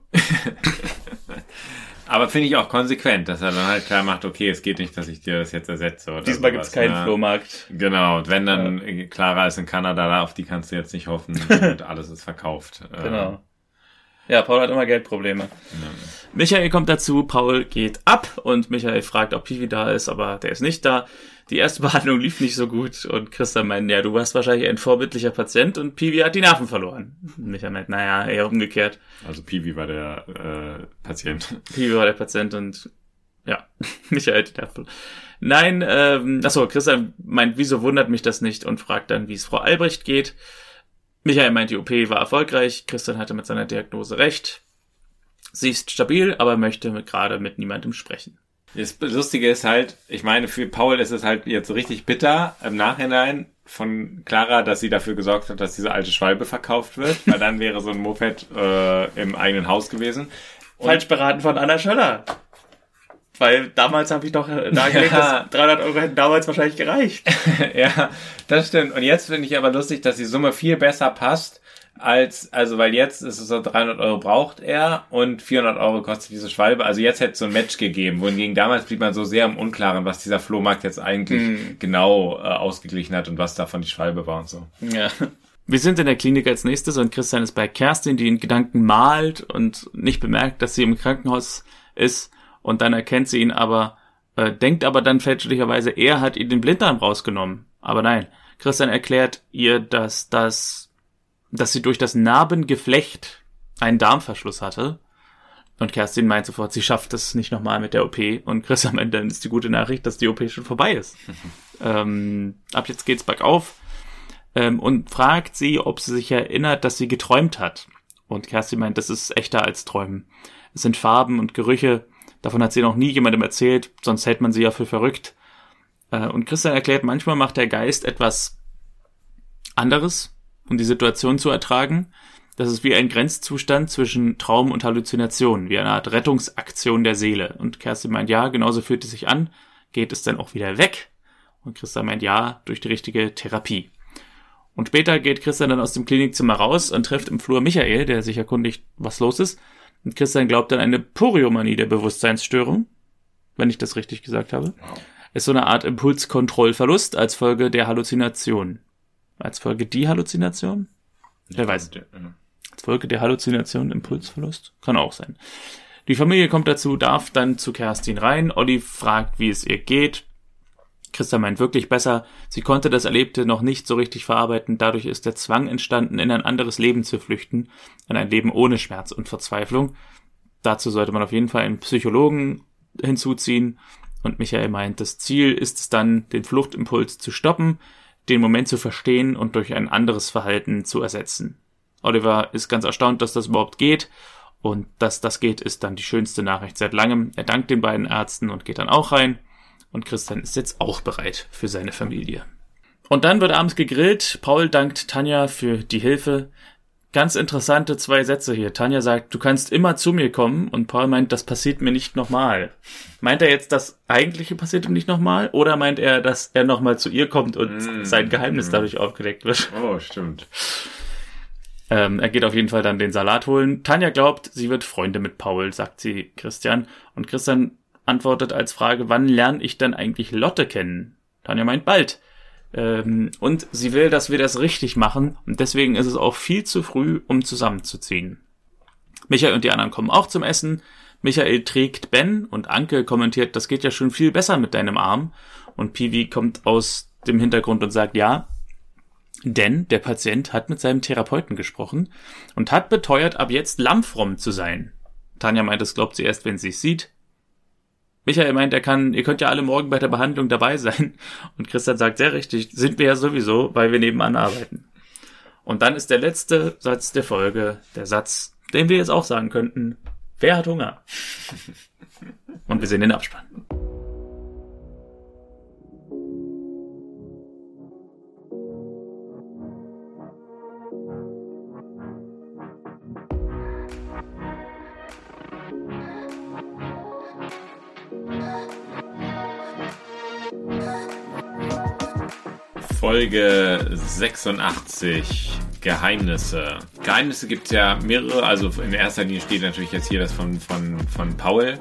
S2: Aber finde ich auch konsequent, dass er dann halt klar macht, okay, es geht nicht, dass ich dir das jetzt ersetze. Oder
S1: diesmal gibt's keinen Flohmarkt.
S2: Genau, und wenn dann Clara ist in Kanada, auf die kannst du jetzt nicht hoffen und alles ist verkauft.
S1: Genau. Ja, Paul hat immer Geldprobleme. Ja. Michael kommt dazu, Paul geht ab und Michael fragt, ob Piwi da ist, aber der ist nicht da. Die erste Behandlung lief nicht so gut und Christian meint, ja, du warst wahrscheinlich ein vorbildlicher Patient und Piwi hat die Nerven verloren. Michael meint, naja, eher umgekehrt.
S2: Also Piwi war der Patient.
S1: Piwi war der Patient und ja, Michael hat die Nerven verloren. Nein, Christian meint, wieso wundert mich das nicht und fragt dann, wie es Frau Albrecht geht. Michael meint, die OP war erfolgreich, Christian hatte mit seiner Diagnose recht. Sie ist stabil, aber möchte gerade mit niemandem sprechen.
S2: Das Lustige ist halt, ich meine, für Paul ist es halt jetzt richtig bitter im Nachhinein von Clara, dass sie dafür gesorgt hat, dass diese alte Schwalbe verkauft wird, weil dann wäre so ein Moped im eigenen Haus gewesen.
S1: Falsch beraten von Anna Schöller. Weil damals habe ich doch dargelegt, dass 300 Euro hätten damals wahrscheinlich gereicht.
S2: Ja, das stimmt. Und jetzt finde ich aber lustig, dass die Summe viel besser passt, weil jetzt ist es so, 300 Euro braucht er und 400 Euro kostet diese Schwalbe. Also jetzt hätte es so ein Match gegeben, wohingegen damals blieb man so sehr im Unklaren, was dieser Flohmarkt jetzt eigentlich genau ausgeglichen hat und was davon die Schwalbe war und so.
S1: Ja. Wir sind in der Klinik als nächstes und Christian ist bei Kerstin, die in Gedanken malt und nicht bemerkt, dass sie im Krankenhaus ist. Und dann erkennt sie ihn aber, denkt aber dann fälschlicherweise, er hat ihr den Blinddarm rausgenommen. Aber nein, Christian erklärt ihr, dass sie durch das Narbengeflecht einen Darmverschluss hatte. Und Kerstin meint sofort, sie schafft es nicht nochmal mit der OP. Und Christian meint, dann ist die gute Nachricht, dass die OP schon vorbei ist. Ab jetzt geht's bergauf. Und fragt sie, ob sie sich erinnert, dass sie geträumt hat. Und Kerstin meint, das ist echter als Träumen. Es sind Farben und Gerüche. Davon hat sie noch nie jemandem erzählt, sonst hält man sie ja für verrückt. Und Christian erklärt, manchmal macht der Geist etwas anderes, um die Situation zu ertragen. Das ist wie ein Grenzzustand zwischen Traum und Halluzination, wie eine Art Rettungsaktion der Seele. Und Kerstin meint, ja, genauso fühlt es sich an. Geht es dann auch wieder weg? Und Christian meint, ja, durch die richtige Therapie. Und später geht Christian dann aus dem Klinikzimmer raus und trifft im Flur Michael, der sich erkundigt, was los ist. Und Christian glaubt an eine Poriomanie der Bewusstseinsstörung, wenn ich das richtig gesagt habe. Ist so eine Art Impulskontrollverlust als Folge der Halluzination. Als Folge die Halluzination? Wer weiß. Als Folge der Halluzination Impulsverlust? Kann auch sein. Die Familie kommt dazu, darf dann zu Kerstin rein. Olli fragt, wie es ihr geht. Christian meint wirklich besser. Sie konnte das Erlebte noch nicht so richtig verarbeiten. Dadurch ist der Zwang entstanden, in ein anderes Leben zu flüchten. In ein Leben ohne Schmerz und Verzweiflung. Dazu sollte man auf jeden Fall einen Psychologen hinzuziehen. Und Michael meint, das Ziel ist es dann, den Fluchtimpuls zu stoppen, den Moment zu verstehen und durch ein anderes Verhalten zu ersetzen. Oliver ist ganz erstaunt, dass das überhaupt geht. Und dass das geht, ist dann die schönste Nachricht seit langem. Er dankt den beiden Ärzten und geht dann auch rein. Und Christian ist jetzt auch bereit für seine Familie. Und dann wird abends gegrillt. Paul dankt Tanja für die Hilfe. Ganz interessante 2 Sätze hier. Tanja sagt, du kannst immer zu mir kommen. Und Paul meint, das passiert mir nicht nochmal. Meint er jetzt, das Eigentliche passiert ihm nicht nochmal? Oder meint er, dass er nochmal zu ihr kommt und sein Geheimnis dadurch aufgedeckt wird?
S2: Oh, stimmt.
S1: Er geht auf jeden Fall dann den Salat holen. Tanja glaubt, sie wird Freunde mit Paul, sagt sie Christian. Und Christian antwortet als Frage, wann lerne ich dann eigentlich Lotte kennen? Tanja meint bald. Und sie will, dass wir das richtig machen. Und deswegen ist es auch viel zu früh, um zusammenzuziehen. Michael und die anderen kommen auch zum Essen. Michael trägt Ben und Anke kommentiert, das geht ja schon viel besser mit deinem Arm. Und Piwi kommt aus dem Hintergrund und sagt, ja, denn der Patient hat mit seinem Therapeuten gesprochen und hat beteuert, ab jetzt lammfromm zu sein. Tanja meint, das glaubt sie erst, wenn sie es sieht. Michael meint, ihr könnt ja alle morgen bei der Behandlung dabei sein. Und Christian sagt, sehr richtig, sind wir ja sowieso, weil wir nebenan arbeiten. Und dann ist der letzte Satz der Folge, der Satz, den wir jetzt auch sagen könnten, wer hat Hunger? Und wir sehen den Abspann.
S2: Folge 86, Geheimnisse. Geheimnisse gibt es ja mehrere, also in erster Linie steht natürlich jetzt hier das von Paul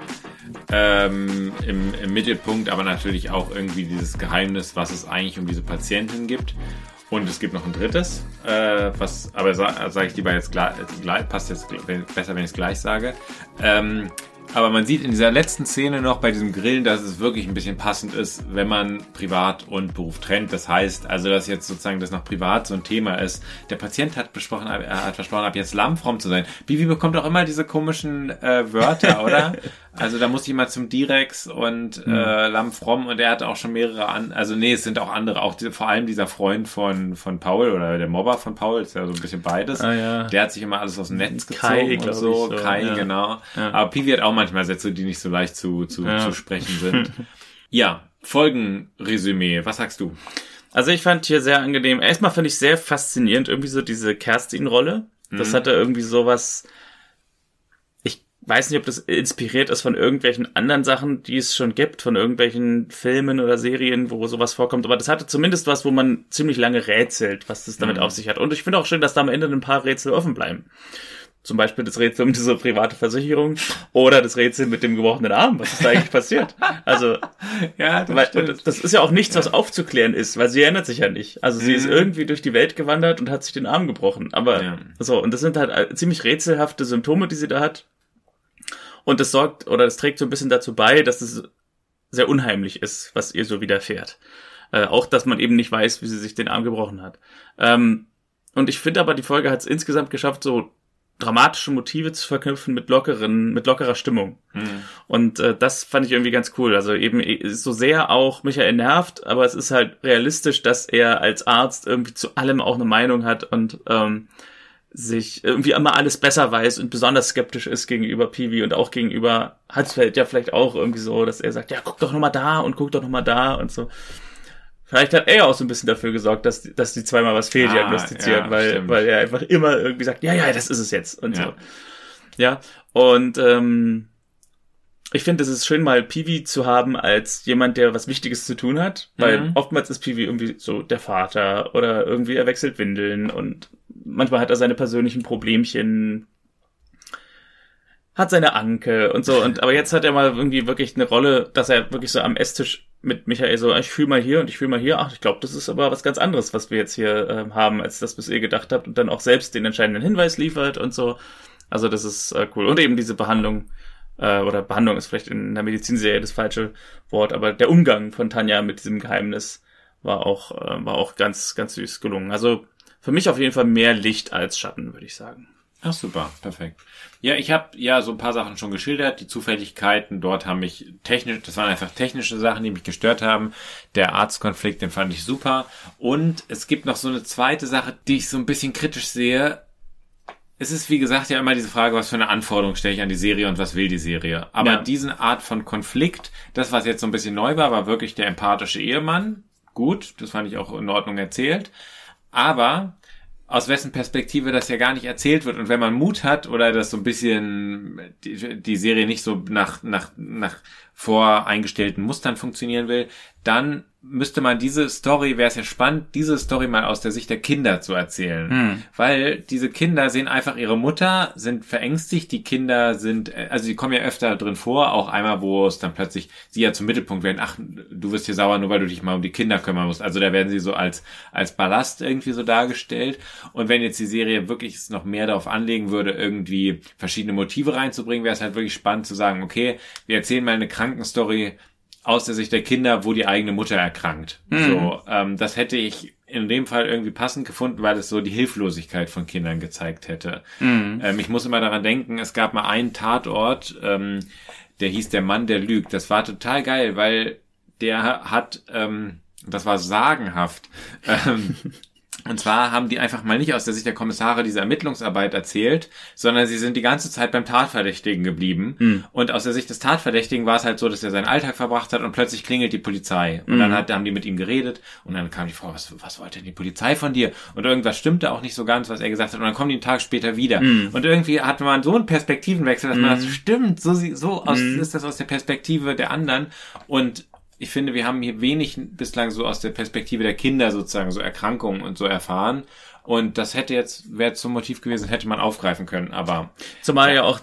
S2: im Mittelpunkt, aber natürlich auch irgendwie dieses Geheimnis, was es eigentlich um diese Patientin gibt. Und es gibt noch ein drittes, aber sage ich lieber jetzt gleich, passt jetzt besser, wenn ich es gleich sage. Aber man sieht in dieser letzten Szene noch bei diesem Grillen, dass es wirklich ein bisschen passend ist, wenn man Privat und Beruf trennt. Das heißt, also, dass jetzt sozusagen das noch privat so ein Thema ist. Der Patient hat versprochen, ab jetzt lammfromm zu sein. Bibi bekommt auch immer diese komischen Wörter, oder? Also da muss ich mal zum Direx und lammfromm, und er hat auch schon mehrere es sind auch andere, auch vor allem dieser Freund von Paul oder der Mobber von Paul, ist ja so ein bisschen beides. Ah, ja. Der hat sich immer alles aus dem Netz gezogen und so. Kai, ja. Genau. Ja. Aber Pivi hat auch manchmal Sätze, die nicht so leicht zu sprechen sind. Ja, Folgenresümee, was sagst du?
S1: Also ich fand hier sehr angenehm. Erstmal fand ich sehr faszinierend irgendwie so diese Kerstin-Rolle. Das hatte irgendwie sowas. Ich weiß nicht, ob das inspiriert ist von irgendwelchen anderen Sachen, die es schon gibt, von irgendwelchen Filmen oder Serien, wo sowas vorkommt. Aber das hatte zumindest was, wo man ziemlich lange rätselt, was das damit auf sich hat. Und ich finde auch schön, dass da am Ende ein paar Rätsel offen bleiben. Zum Beispiel das Rätsel um diese private Versicherung oder das Rätsel mit dem gebrochenen Arm. Was ist da eigentlich passiert? Also, ja, das ist ja auch nichts, was aufzuklären ist, weil sie erinnert sich ja nicht. Also sie ist irgendwie durch die Welt gewandert und hat sich den Arm gebrochen. Aber so, und das sind halt ziemlich rätselhafte Symptome, die sie da hat. Und das trägt so ein bisschen dazu bei, dass es sehr unheimlich ist, was ihr so widerfährt. Auch, dass man eben nicht weiß, wie sie sich den Arm gebrochen hat. Und ich finde aber, die Folge hat es insgesamt geschafft, so dramatische Motive zu verknüpfen mit lockerer Stimmung. Und das fand ich irgendwie ganz cool. Also eben ist so sehr auch Michael nervt, aber es ist halt realistisch, dass er als Arzt irgendwie zu allem auch eine Meinung hat und sich irgendwie immer alles besser weiß und besonders skeptisch ist gegenüber Piwi und auch gegenüber Hatzfeld ja vielleicht auch irgendwie so, dass er sagt, ja, guck doch nochmal da und guck doch nochmal da und so. Vielleicht hat er auch so ein bisschen dafür gesorgt, dass die zweimal was fehldiagnostizieren, weil er einfach immer irgendwie sagt, ja, das ist es jetzt und so. Ja, und ich finde, es ist schön, mal Piwi zu haben als jemand, der was Wichtiges zu tun hat, weil oftmals ist Piwi irgendwie so der Vater oder irgendwie er wechselt Windeln und manchmal hat er seine persönlichen Problemchen, hat seine Anke und so, aber jetzt hat er mal irgendwie wirklich eine Rolle, dass er wirklich so am Esstisch mit Michael so, ich fühle mal hier und ich fühle mal hier, ach, ich glaube, das ist aber was ganz anderes, was wir jetzt hier haben, als das, was ihr gedacht habt und dann auch selbst den entscheidenden Hinweis liefert und so. Also das ist cool. Und eben diese Behandlung, oder Behandlung ist vielleicht in der Medizinserie das falsche Wort, aber der Umgang von Tanja mit diesem Geheimnis war auch ganz, ganz süß gelungen. Also für mich auf jeden Fall mehr Licht als Schatten, würde ich sagen.
S2: Ach super, perfekt. Ja, ich habe ja so ein paar Sachen schon geschildert. Die Zufälligkeiten dort haben mich das waren einfach technische Sachen, die mich gestört haben. Der Arztkonflikt, den fand ich super. Und es gibt noch so eine zweite Sache, die ich so ein bisschen kritisch sehe. Es ist, wie gesagt, ja immer diese Frage, was für eine Anforderung stelle ich an die Serie und was will die Serie. Aber diesen Art von Konflikt, das, was jetzt so ein bisschen neu war wirklich der empathische Ehemann. Gut, das fand ich auch in Ordnung erzählt. Aber aus wessen Perspektive das ja gar nicht erzählt wird. Und wenn man Mut hat oder das so ein bisschen die Serie nicht so nach voreingestellten Mustern funktionieren will, dann müsste man wäre es ja spannend, diese Story mal aus der Sicht der Kinder zu erzählen. Weil diese Kinder sehen einfach ihre Mutter, sind verängstigt, die Kinder die kommen ja öfter drin vor, auch einmal, wo es dann plötzlich sie ja zum Mittelpunkt werden, ach, du wirst hier sauer, nur weil du dich mal um die Kinder kümmern musst. Also da werden sie so als Ballast irgendwie so dargestellt. Und wenn jetzt die Serie wirklich noch mehr darauf anlegen würde, irgendwie verschiedene Motive reinzubringen, wäre es halt wirklich spannend zu sagen, okay, wir erzählen mal eine Krankenstory aus der Sicht der Kinder, wo die eigene Mutter erkrankt. So, das hätte ich in dem Fall irgendwie passend gefunden, weil es so die Hilflosigkeit von Kindern gezeigt hätte. Ich muss immer daran denken, es gab mal einen Tatort, der hieß Der Mann, der lügt. Das war total geil, weil der hat, das war sagenhaft, und zwar haben die einfach mal nicht aus der Sicht der Kommissare diese Ermittlungsarbeit erzählt, sondern sie sind die ganze Zeit beim Tatverdächtigen geblieben. Und aus der Sicht des Tatverdächtigen war es halt so, dass er seinen Alltag verbracht hat und plötzlich klingelt die Polizei. Und dann haben die mit ihm geredet und dann kam die Frau, was wollte denn die Polizei von dir? Und irgendwas stimmte auch nicht so ganz, was er gesagt hat. Und dann kommen die einen Tag später wieder. Und irgendwie hatte man so einen Perspektivenwechsel, dass man das stimmt, ist das aus der Perspektive der anderen. Und ich finde, wir haben hier wenig bislang so aus der Perspektive der Kinder sozusagen so Erkrankungen und so erfahren. Und das wäre jetzt so ein Motiv gewesen, hätte man aufgreifen können, aber.
S1: Zumal ja auch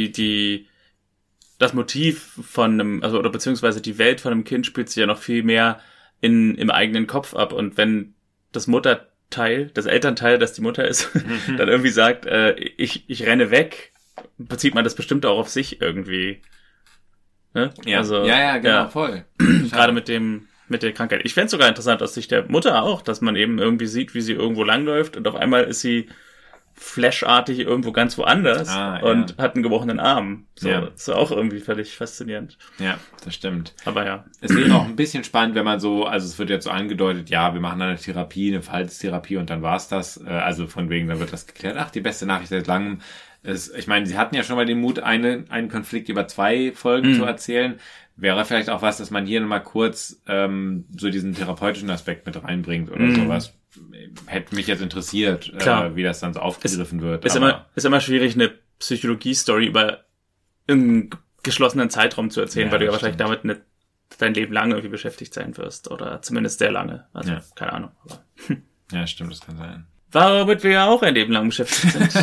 S1: das Motiv von einem, also, oder beziehungsweise die Welt von einem Kind spielt sich ja noch viel mehr im eigenen Kopf ab. Und wenn das Elternteil, das die Mutter ist, dann irgendwie sagt, ich renne weg, bezieht man das bestimmt auch auf sich irgendwie. Ne?
S2: Ja,
S1: also,
S2: genau, voll.
S1: Gerade mit der Krankheit. Ich fände es sogar interessant aus Sicht der Mutter auch, dass man eben irgendwie sieht, wie sie irgendwo langläuft und auf einmal ist sie flashartig irgendwo ganz woanders und hat einen gebrochenen Arm. So, ist auch irgendwie völlig faszinierend.
S2: Ja, das stimmt.
S1: Aber ja.
S2: Es wäre auch ein bisschen spannend, wenn man so, also es wird jetzt so angedeutet, ja, wir machen eine Therapie, eine Verhaltenstherapie und dann war's das. Also von wegen, dann wird das geklärt. Ach, die beste Nachricht seit langem. Ich meine, sie hatten ja schon mal den Mut, einen Konflikt über 2 Folgen zu erzählen. Wäre vielleicht auch was, dass man hier nochmal kurz so diesen therapeutischen Aspekt mit reinbringt oder sowas. Hätte mich jetzt interessiert, wie das dann so aufgegriffen wird.
S1: Ist immer schwierig, eine Psychologie-Story über einen geschlossenen Zeitraum zu erzählen, weil du ja wahrscheinlich damit nicht dein Leben lang irgendwie beschäftigt sein wirst. Oder zumindest sehr lange. Also, keine Ahnung. Aber
S2: ja, stimmt, das kann sein.
S1: Womit wir ja auch ein Leben lang beschäftigt sind.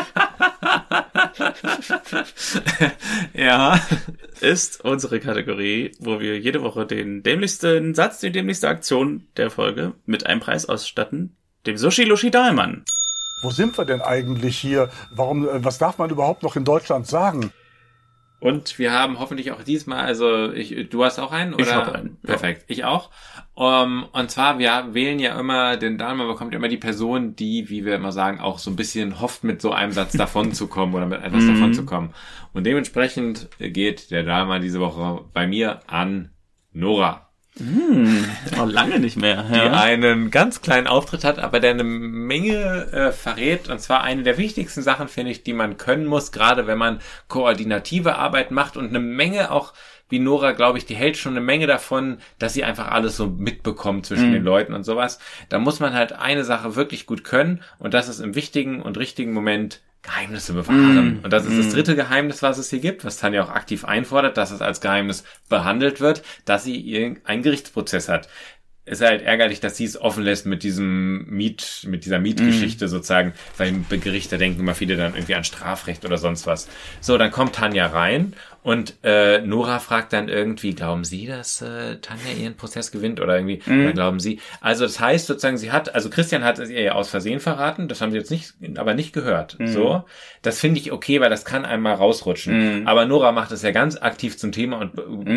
S2: Ja.
S1: Ist unsere Kategorie, wo wir jede Woche den dämlichsten Satz, die dämlichste Aktion der Folge mit einem Preis ausstatten, dem Sushi-Lushi Dahlmann.
S3: Wo sind wir denn eigentlich hier? Was darf man überhaupt noch in Deutschland sagen?
S2: Und wir haben hoffentlich auch diesmal, also du hast auch einen, oder?
S1: Ich habe einen.
S2: Perfekt, ich auch. Und zwar, wir wählen ja immer, den Dahlmann bekommt ja immer die Person, die, wie wir immer sagen, auch so ein bisschen hofft, mit so einem Satz davon zu kommen oder mit etwas davon zu kommen. Und dementsprechend geht der Dahlmann diese Woche bei mir an Nora.
S1: Lange nicht mehr.
S2: Die einen ganz kleinen Auftritt hat, aber der eine Menge verrät. Und zwar eine der wichtigsten Sachen, finde ich, die man können muss, gerade wenn man koordinative Arbeit macht und eine Menge auch, wie Nora, glaube ich, die hält schon eine Menge davon, dass sie einfach alles so mitbekommt zwischen den Leuten und sowas. Da muss man halt eine Sache wirklich gut können und das ist im wichtigen und richtigen Moment Geheimnisse bewahren. Und das ist das 3. Geheimnis, was es hier gibt, was Tanja auch aktiv einfordert, dass es als Geheimnis behandelt wird, dass sie einen Gerichtsprozess hat. Ist halt ärgerlich, dass sie es offen lässt mit dieser Mietgeschichte sozusagen, weil im Gericht, da denken immer viele dann irgendwie an Strafrecht oder sonst was. So, dann kommt Tanja rein und Nora fragt dann irgendwie, glauben Sie, dass Tanja ihren Prozess gewinnt oder irgendwie, oder glauben Sie? Also das heißt sozusagen, Christian hat es ihr ja aus Versehen verraten, das haben sie jetzt aber nicht gehört. So, das finde ich okay, weil das kann einmal rausrutschen. Aber Nora macht es ja ganz aktiv zum Thema und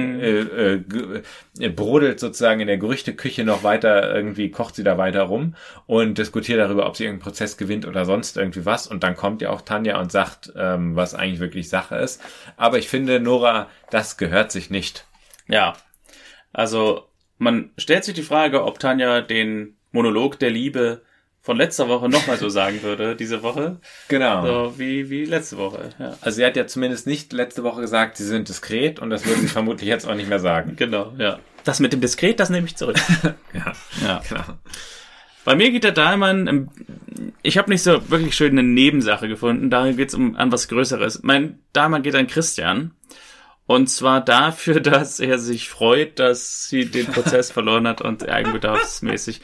S2: brodelt sozusagen in der Gerüchteküche noch weiter, irgendwie kocht sie da weiter rum und diskutiert darüber, ob sie irgendeinen Prozess gewinnt oder sonst irgendwie was. Und dann kommt ja auch Tanja und sagt, was eigentlich wirklich Sache ist. Aber ich finde, Nora, das gehört sich nicht.
S1: Ja, also man stellt sich die Frage, ob Tanja den Monolog der Liebe von letzter Woche nochmal so sagen würde, diese Woche.
S2: Genau.
S1: So wie letzte Woche, ja.
S2: Also sie hat ja zumindest nicht letzte Woche gesagt, sie sind diskret und das würde sie vermutlich jetzt auch nicht mehr sagen.
S1: Genau, ja. Das mit dem Diskret, das nehme ich zurück.
S2: ja, genau.
S1: Bei mir geht der Dahlmann, ich habe nicht so wirklich schön eine Nebensache gefunden, da geht's an was Größeres. Mein Dahlmann geht an Christian. Und zwar dafür, dass er sich freut, dass sie den Prozess verloren hat und eigenbedarfsmäßig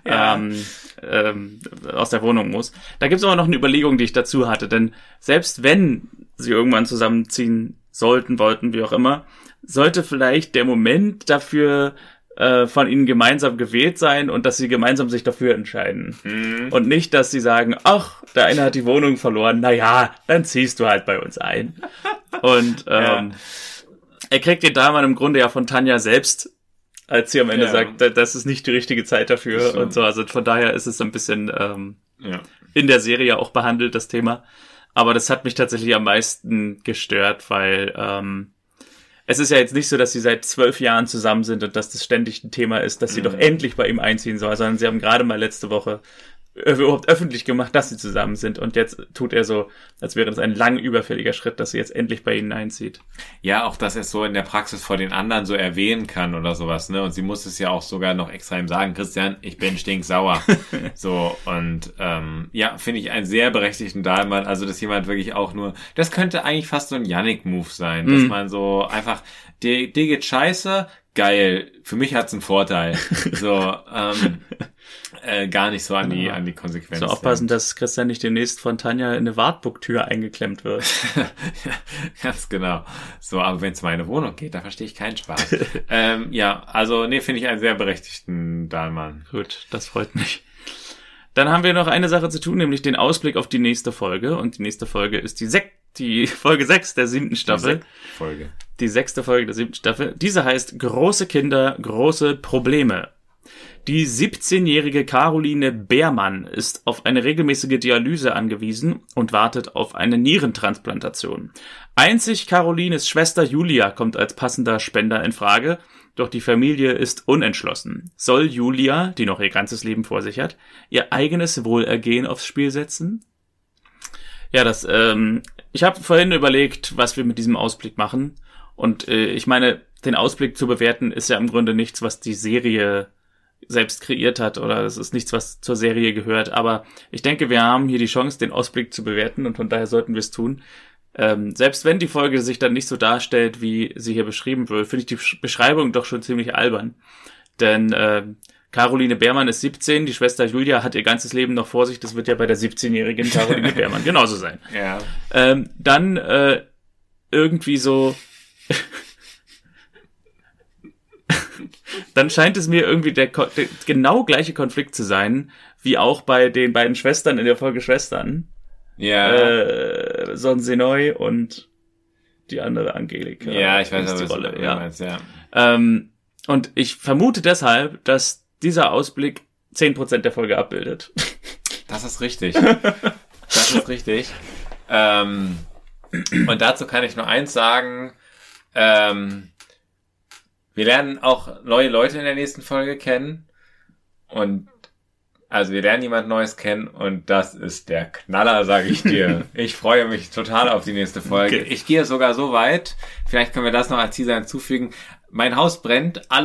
S1: aus der Wohnung muss. Da gibt's aber noch eine Überlegung, die ich dazu hatte. Denn selbst wenn sie irgendwann zusammenziehen wollten, wie auch immer, sollte vielleicht der Moment dafür von ihnen gemeinsam gewählt sein und dass sie gemeinsam sich dafür entscheiden. Und nicht, dass sie sagen, ach, der eine hat die Wohnung verloren, naja, dann ziehst du halt bei uns ein. Und er kriegt den Dahlmann im Grunde ja von Tanja selbst, als sie am Ende sagt, das ist nicht die richtige Zeit dafür und so. Also von daher ist es so ein bisschen in der Serie auch behandelt, das Thema. Aber das hat mich tatsächlich am meisten gestört, weil es ist ja jetzt nicht so, dass sie seit 12 Jahren zusammen sind und dass das ständig ein Thema ist, dass sie doch endlich bei ihm einziehen soll, sondern sie haben gerade mal letzte Woche überhaupt öffentlich gemacht, dass sie zusammen sind und jetzt tut er so, als wäre das ein lang überfälliger Schritt, dass sie jetzt endlich bei ihnen einzieht.
S2: Ja, auch, dass er es so in der Praxis vor den anderen so erwähnen kann oder sowas, ne? Und sie muss es ja auch sogar noch extra ihm sagen, Christian, ich bin stinksauer. So, und finde ich einen sehr berechtigten Dahlmann, also dass jemand wirklich auch nur, das könnte eigentlich fast so ein Yannick-Move sein, dass man so einfach, dir geht scheiße, geil, für mich hat's einen Vorteil. So, gar nicht so an die Konsequenzen.
S1: So aufpassen, dass Christian nicht demnächst von Tanja in eine Wartburg-Tür eingeklemmt wird.
S2: Ganz genau. So, aber wenn es um meine Wohnung geht, da verstehe ich keinen Spaß. Also, finde ich einen sehr berechtigten Dahlmann.
S1: Gut, das freut mich. Dann haben wir noch eine Sache zu tun, nämlich den Ausblick auf die nächste Folge. Und die nächste Folge ist die Folge 6 der 7. Staffel. Die 6. Folge der 7. Staffel. Diese heißt Große Kinder, große Probleme. Die 17-jährige Caroline Beermann ist auf eine regelmäßige Dialyse angewiesen und wartet auf eine Nierentransplantation. Einzig Carolines Schwester Julia kommt als passender Spender in Frage, doch die Familie ist unentschlossen. Soll Julia, die noch ihr ganzes Leben vor sich hat, ihr eigenes Wohlergehen aufs Spiel setzen? Ja, ich habe vorhin überlegt, was wir mit diesem Ausblick machen. Und ich meine, den Ausblick zu bewerten ist ja im Grunde nichts, was die Serie selbst kreiert hat, oder es ist nichts, was zur Serie gehört. Aber ich denke, wir haben hier die Chance, den Ausblick zu bewerten, und von daher sollten wir es tun. Selbst wenn die Folge sich dann nicht so darstellt, wie sie hier beschrieben wird, finde ich die Beschreibung doch schon ziemlich albern. Denn Caroline Beermann ist 17, die Schwester Julia hat ihr ganzes Leben noch vor sich, das wird ja bei der 17-jährigen Caroline Beermann genauso sein.
S2: Ja.
S1: Dann irgendwie so... Dann scheint es mir irgendwie der genau gleiche Konflikt zu sein, wie auch bei den beiden Schwestern in der Folge Schwestern.
S2: Ja.
S1: Son Senoy und die andere Angelika.
S2: Ja, ich weiß aber,
S1: die
S2: was
S1: Rolle,
S2: du
S1: ja.
S2: meinst, ja.
S1: Und ich vermute deshalb, dass dieser Ausblick 10% der Folge abbildet.
S2: Das ist richtig. Das ist richtig. Und dazu kann ich nur eins sagen. Wir lernen auch neue Leute in der nächsten Folge kennen. Und also wir lernen jemand Neues kennen und das ist der Knaller, sage ich dir. Ich freue mich total auf die nächste Folge. Okay. Ich gehe sogar so weit, vielleicht können wir das noch als Teaser hinzufügen. Mein Haus brennt, alle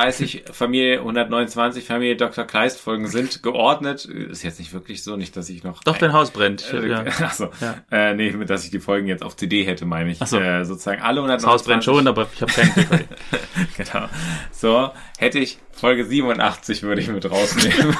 S2: 129 Familie Dr. Kleist Folgen sind geordnet. Ist jetzt nicht wirklich so, nicht, dass ich noch...
S1: Doch, dein Haus brennt. Ja.
S2: Achso, ja. Nee, dass ich die Folgen jetzt auf CD hätte, meine ich.
S1: So.
S2: Sozusagen alle 129...
S1: Das Haus brennt schon, aber ich habe keinen DVD.
S2: Genau. So, hätte ich Folge 87 würde ich mit rausnehmen.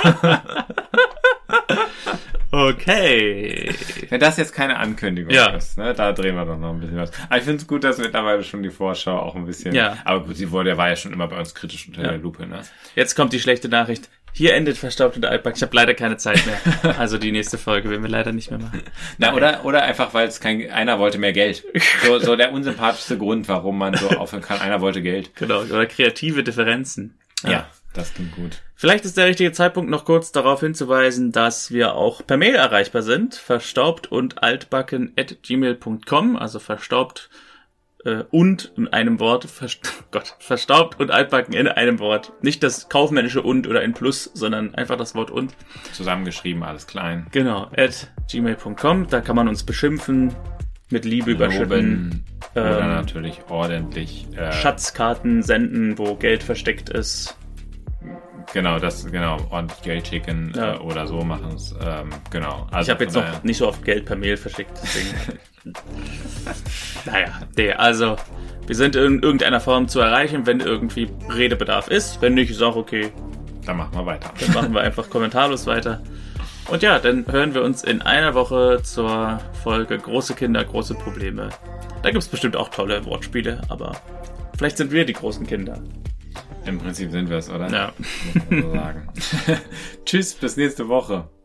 S1: Okay.
S2: Wenn das jetzt keine Ankündigung ist, ne, da drehen wir doch noch ein bisschen was. Aber ich finde es gut, dass mittlerweile schon die Vorschau auch ein bisschen...
S1: Ja.
S2: Aber gut, der war ja schon immer bei uns kritisch unter der Lupe, ne?
S1: Jetzt kommt die schlechte Nachricht. Hier endet Verstaubt und Altbacken. Ich habe leider keine Zeit mehr. Also die nächste Folge werden wir leider nicht mehr machen.
S2: Na, oder einfach, weil es einer wollte mehr Geld. So der unsympathischste Grund, warum man so aufhören kann. Einer wollte Geld.
S1: Genau, oder kreative Differenzen.
S2: Ja, das klingt gut.
S1: Vielleicht ist der richtige Zeitpunkt, noch kurz darauf hinzuweisen, dass wir auch per Mail erreichbar sind. Verstaubt und altbacken@gmail.com, also verstaubt und in einem Wort, verstaubt und altbacken in einem Wort. Nicht das kaufmännische und oder in Plus, sondern einfach das Wort und.
S2: Zusammengeschrieben, alles klein.
S1: Genau, @gmail.com, da kann man uns beschimpfen, mit Liebe überschütten.
S2: Oder natürlich ordentlich
S1: Schatzkarten senden, wo Geld versteckt ist.
S2: Genau, ordentlich Geld schicken oder so machen es. Genau. Also
S1: ich habe jetzt noch nicht so oft Geld per Mail verschickt, deswegen. Also wir sind in irgendeiner Form zu erreichen, wenn irgendwie Redebedarf ist. Wenn nicht, ist auch okay.
S2: Dann machen wir weiter.
S1: Dann machen wir einfach kommentarlos weiter. Und ja, dann hören wir uns in einer Woche zur Folge Große Kinder, große Probleme. Da gibt's bestimmt auch tolle Wortspiele, aber vielleicht sind wir die großen Kinder.
S2: Im Prinzip sind wir es, oder?
S1: Ja.
S2: Muss man so sagen. Tschüss, bis nächste Woche.